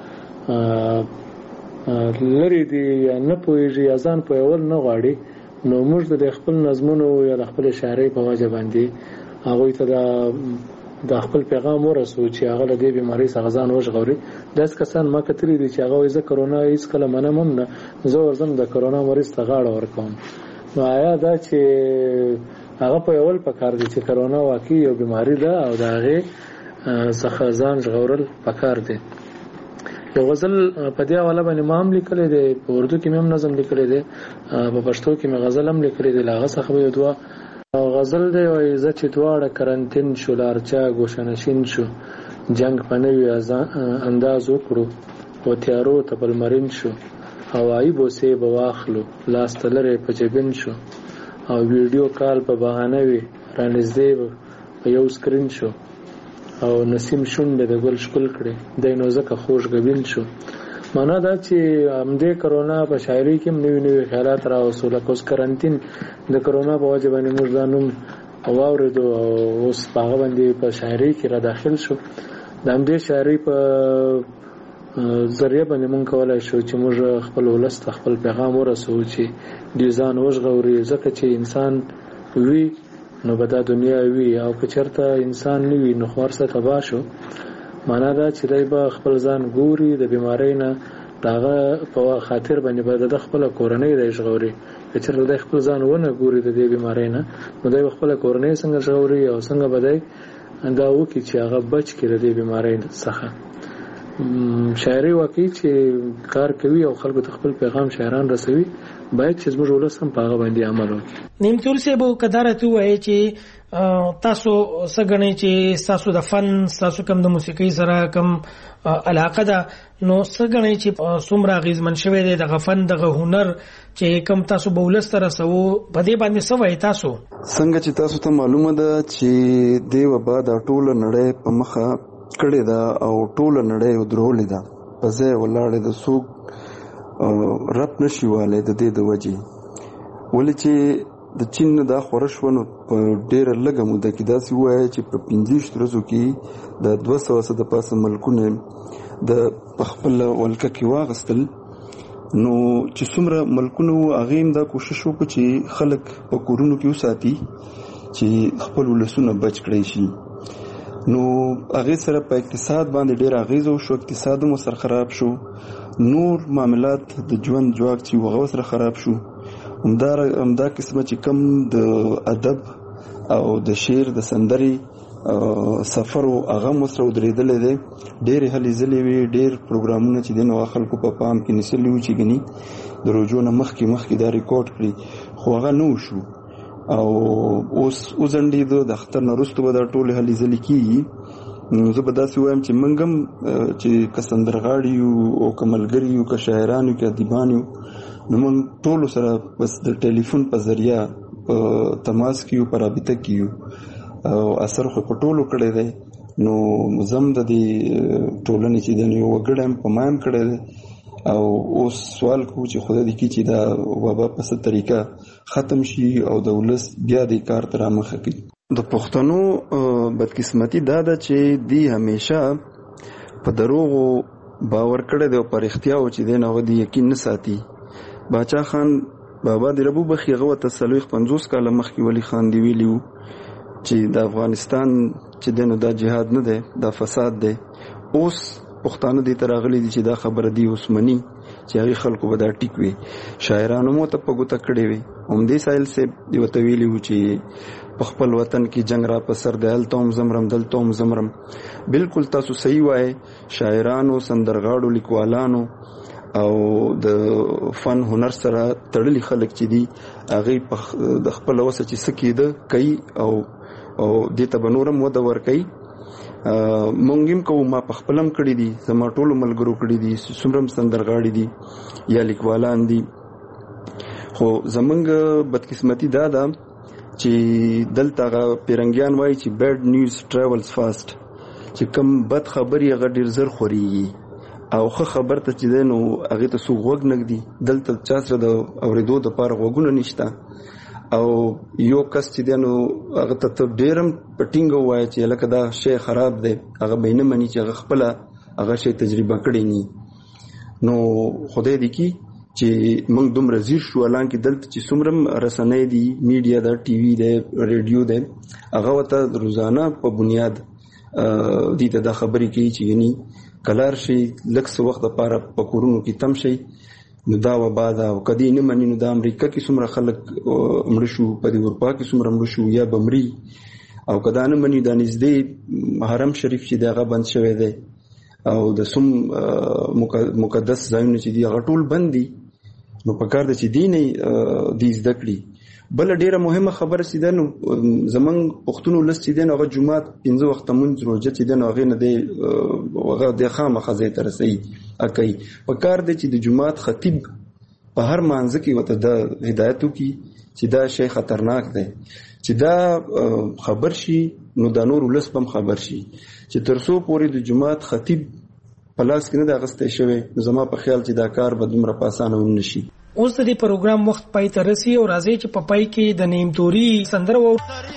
لرې دي یا نه پوهېږي یا ځان پوهول نه غواړي، نو موږ د خپل نظمونو یا د خپلې شاعرۍ په وجه باندې هغوی ته د خپل پیغام ورسوو چې هغه له دې بیمارۍ څخه ځان وژغوري. داسې کسان ما کتلي دي چې هغه وایي زه کرونا هېڅکله منم هم نه، زه ورځم د کرونا مریض ته غاړه ورکوم. نو آیا دا چې هغه په یول پکار دي چې کرونا واقعي یو بیماری ده او د هغې څخه ځان ژغورل پکار دي. یو غزل په دې حواله باندې ما هم لیکلی دی، په اردو کې مې هم نظم لیکلی دی، په پښتو کې مې غزل هم لیکلی دی. له هغه څخه به یو دوه غزل دی، وایي زه چې دواړه کرنتین شو، لارچا ګوشهنشین شو، جنګ په نوي انداز وکړو، و تیارو ته په لمرین شو، هوایي بوسې به واخلو، لاس ته لرې په جبین شو، او ویډیو کال په بهانه وي رانږدې په یو سکرین شو، او نسیم شونډې د ګل ښکل کړې دی نو ځکه خوشګبین شو. معنا دا چې همدې کرونا په شاعرۍ کې هم نوي نوي خیالات راوستو. لکه اوس کرنتین د کرونا په وجه باندې موږ دا نوم واورېدو او اوس په هغه باندې په شاعرۍ کې را داخل شو. د همدې شاعرۍ په ذریعه باندې مونږ کولای شو چې موږ خپل ولس ته خپل پیغام ورسوو چې دوی ځان وژغوري، ځکه چې انسان وي نو به دا دنیا وي، او که چېرته انسان نه وي نو خو هر څه تباه شو. معنا دا چې دی به خپل ځان ګوري د بیمارۍ نه، د هغه په خاطر باندې به د خپله کورنۍ دی ژغوري. که چېرته دی خپل ځان ونه ګوري د دې بیمارۍ نه، نو دی به خپله کورنۍ څنګه ژغوري او څنګه به دی دا وکړي چې هغه بچ کړي د دې بیمارۍ څخه. شاعري واقعي چې کار کوي او خلکو ته خپل پیغام شاعران رسوي، باید چې زموږ ولس هم په هغه باندې عمل وکړي. نیمتور صاحب کدارت وایي چې تاسو څنګه چې تاسو د فن تاسو کوم د موسیقي سره کوم علاقه ده، نو څنګه چې څومره غیزمن شوی دی د غفن د هنر چې کوم تاسو بولس تر سو په دې باندې سوي تاسو څنګه چې تاسو ته معلومه ده چې دی وبا د ټوله نړۍ په مخه کړې ده او ټوله نړۍ درولې ده په ځای ولاړې د څوک رب نشي والی د دې د وجې ولې چې د چین نه دا خوره شوه نو په ډېره لږه موده کې داسې ووایه چې په پنځه ورځو کې د دوه سوه څه د پاسه ملکونه د په خپله ولکه کې واغستل نو چې څومره ملکونه وو هغې هم دا کوشش وکړو چې خلک په کورونو کې وساتي چې خپل ولسونه بچ کړی شي نو هغې سره په اقتصاد باندې ډېر اغېزه وشو اقتصاد هم ورسره خراب شو نور معاملات د ژوند ځواک چې و هغه ورسره خراب شو همدا همدا قسمه چې کم د ادب او د شعر د سندرې سفر او هغه مسره ودرېدلې دی ډېرې هلې ځلې وي ډېر پروګرامونه چې دي نو خلکو په پام کې نیسلي وو چې ګني د روژو نه مخکې مخکې دا ریکارډ کړي خو هغه نه وشو او اوس وځنډېده د اختر نه وروسته به دا ټولې هلې ځلې کېږي نو زه به داسې وایم چې موږ هم چې که سندرغاړي یو او که ملګري یو که شاعران یو که ادیبان یو نو موږ ټولو سره بس د ټلیفون په ذریعه په تماس کې یو په رابطه کې یو او اثر خو په ټولو کړی دی نو زم د دې ټولنې چې دی نو یو وګړی هم په ما هم کړی دی او اوس سوال کوو چې خدای دې کړي چې دا وبا په څه طریقه ختم شي او د ولس بیا دې کار ته رامخه کړي د پښتنو بدقسمتي دا ده چې دی همیشه په دروغو باور کړی دی او په رښتیاو چې دی نه هغه د یقین نه ساتي باچا خان بابا دې ربو بخي هغه ورته څلوېښت پنځوس کاله مخکې ولي خان دی ویلي وو چې د افغانستان چې دی نو دا جهاد نه دی دا فساد دی اوس پښتانه دې ته راغلي دي چې دا خبره دی اوس مني چې هغې خلکو به دا ټیک وي شاعرانو مو ته په ګوته کړې وي همدې سایل صاحب دې ورته ویلي وو چې په خپل وطن کې جنگ را په سر دی هلته هم زمرم دلته هم زمرم بلکل تاسو صحیح وایې شاعرانو سندرغاړو لیکوالانو او د فن هنر سره تړلي خلک چې دي هغې د خپله وسه چې څه کېده کوي او او دې ته به نور هم وده ورکوي مونږ هم کوو ما په خپل هم کړي دي زما ټولو ملګرو کړي دي څومره هم سندرغاړي دي یا لیکوالان دي خو زمونږ بدقسمتي دا ده چې دلته هغه پیرنګیان وایي چې بیډ نیوز ټراولز فاسټ چې کم بد خبرې هغه ډېر زر خورېږي او ښه خبر ته چې دی نو هغې ته څوک غوږ نه ږدي دلته چا سره د اورېدو دپاره غوږونه نشته او یو کس چې دی نو هغه ته ته ډېر هم په ټینګه ووایه چې لکه دا شی خراب دی هغه به یې نه مني چې هغه خپله هغه شی تجربه کړی ني نو خدای دې کړي چې موږ دومره ځیر شو حالانکې دلته چې څومره رسنۍ دي میډیا ده ټي وي دی ریډیو دی هغه ورته روزانه په بنیاد دې ته دا خبرې کوي چې یعنې کلار شي لږ څه وخت دپاره په کورونو کې تم شي نو دا وبا ده او که دې نه مني نو د امریکا کې څومره خلک مړه شو په دې اروپا کې څومره مړه شو یا به مري او که دا نه مني دا نږدې حرم شریف چې دی هغه بند شوی دی او د سوم مقدس ځایونه چې دي هغه ټول بند دي نو په کار ده چې دې نه دې زده کړي بله ډېره مهمه خبره چې ده نو زمونږ پښتون ولس چې دی نو هغه جومات پنځه وخته مونځ روژه چې دی نو هغې نه دی هغه دی خامخا ځای ته رسوي کوي په کار دی چې د جومات خطیب په هر مانځه کې ورته دا هدایت وکړي چې دا شی خطرناک دی چې دا خبر شي نو دا نور ولس به هم خبر شي چې تر څو پورې د جومات خطیب په لاس کې نه دی اخیستی شوی نو زما په خیال چې دا کار به دومره په اسانه ونه شي اوس د دې پروګرام وخت پای ته رسي او راځي چې په پای کې د نیم توري سندره و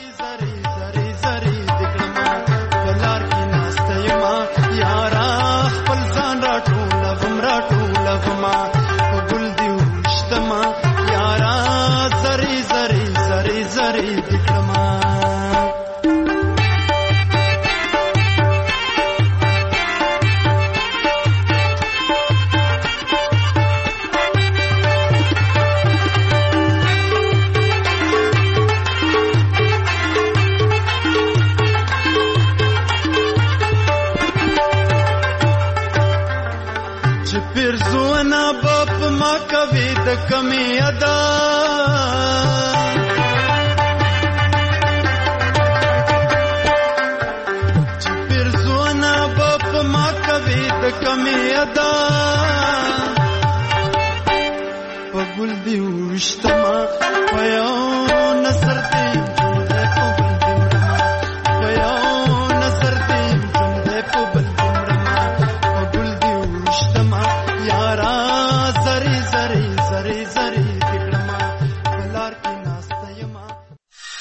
یارا خپل ځان را ټولوم را ټولوم په ګل دې وشتما یارا زری زری زری زری دکړما پیرزونا باپ ما کوي د کمی ادا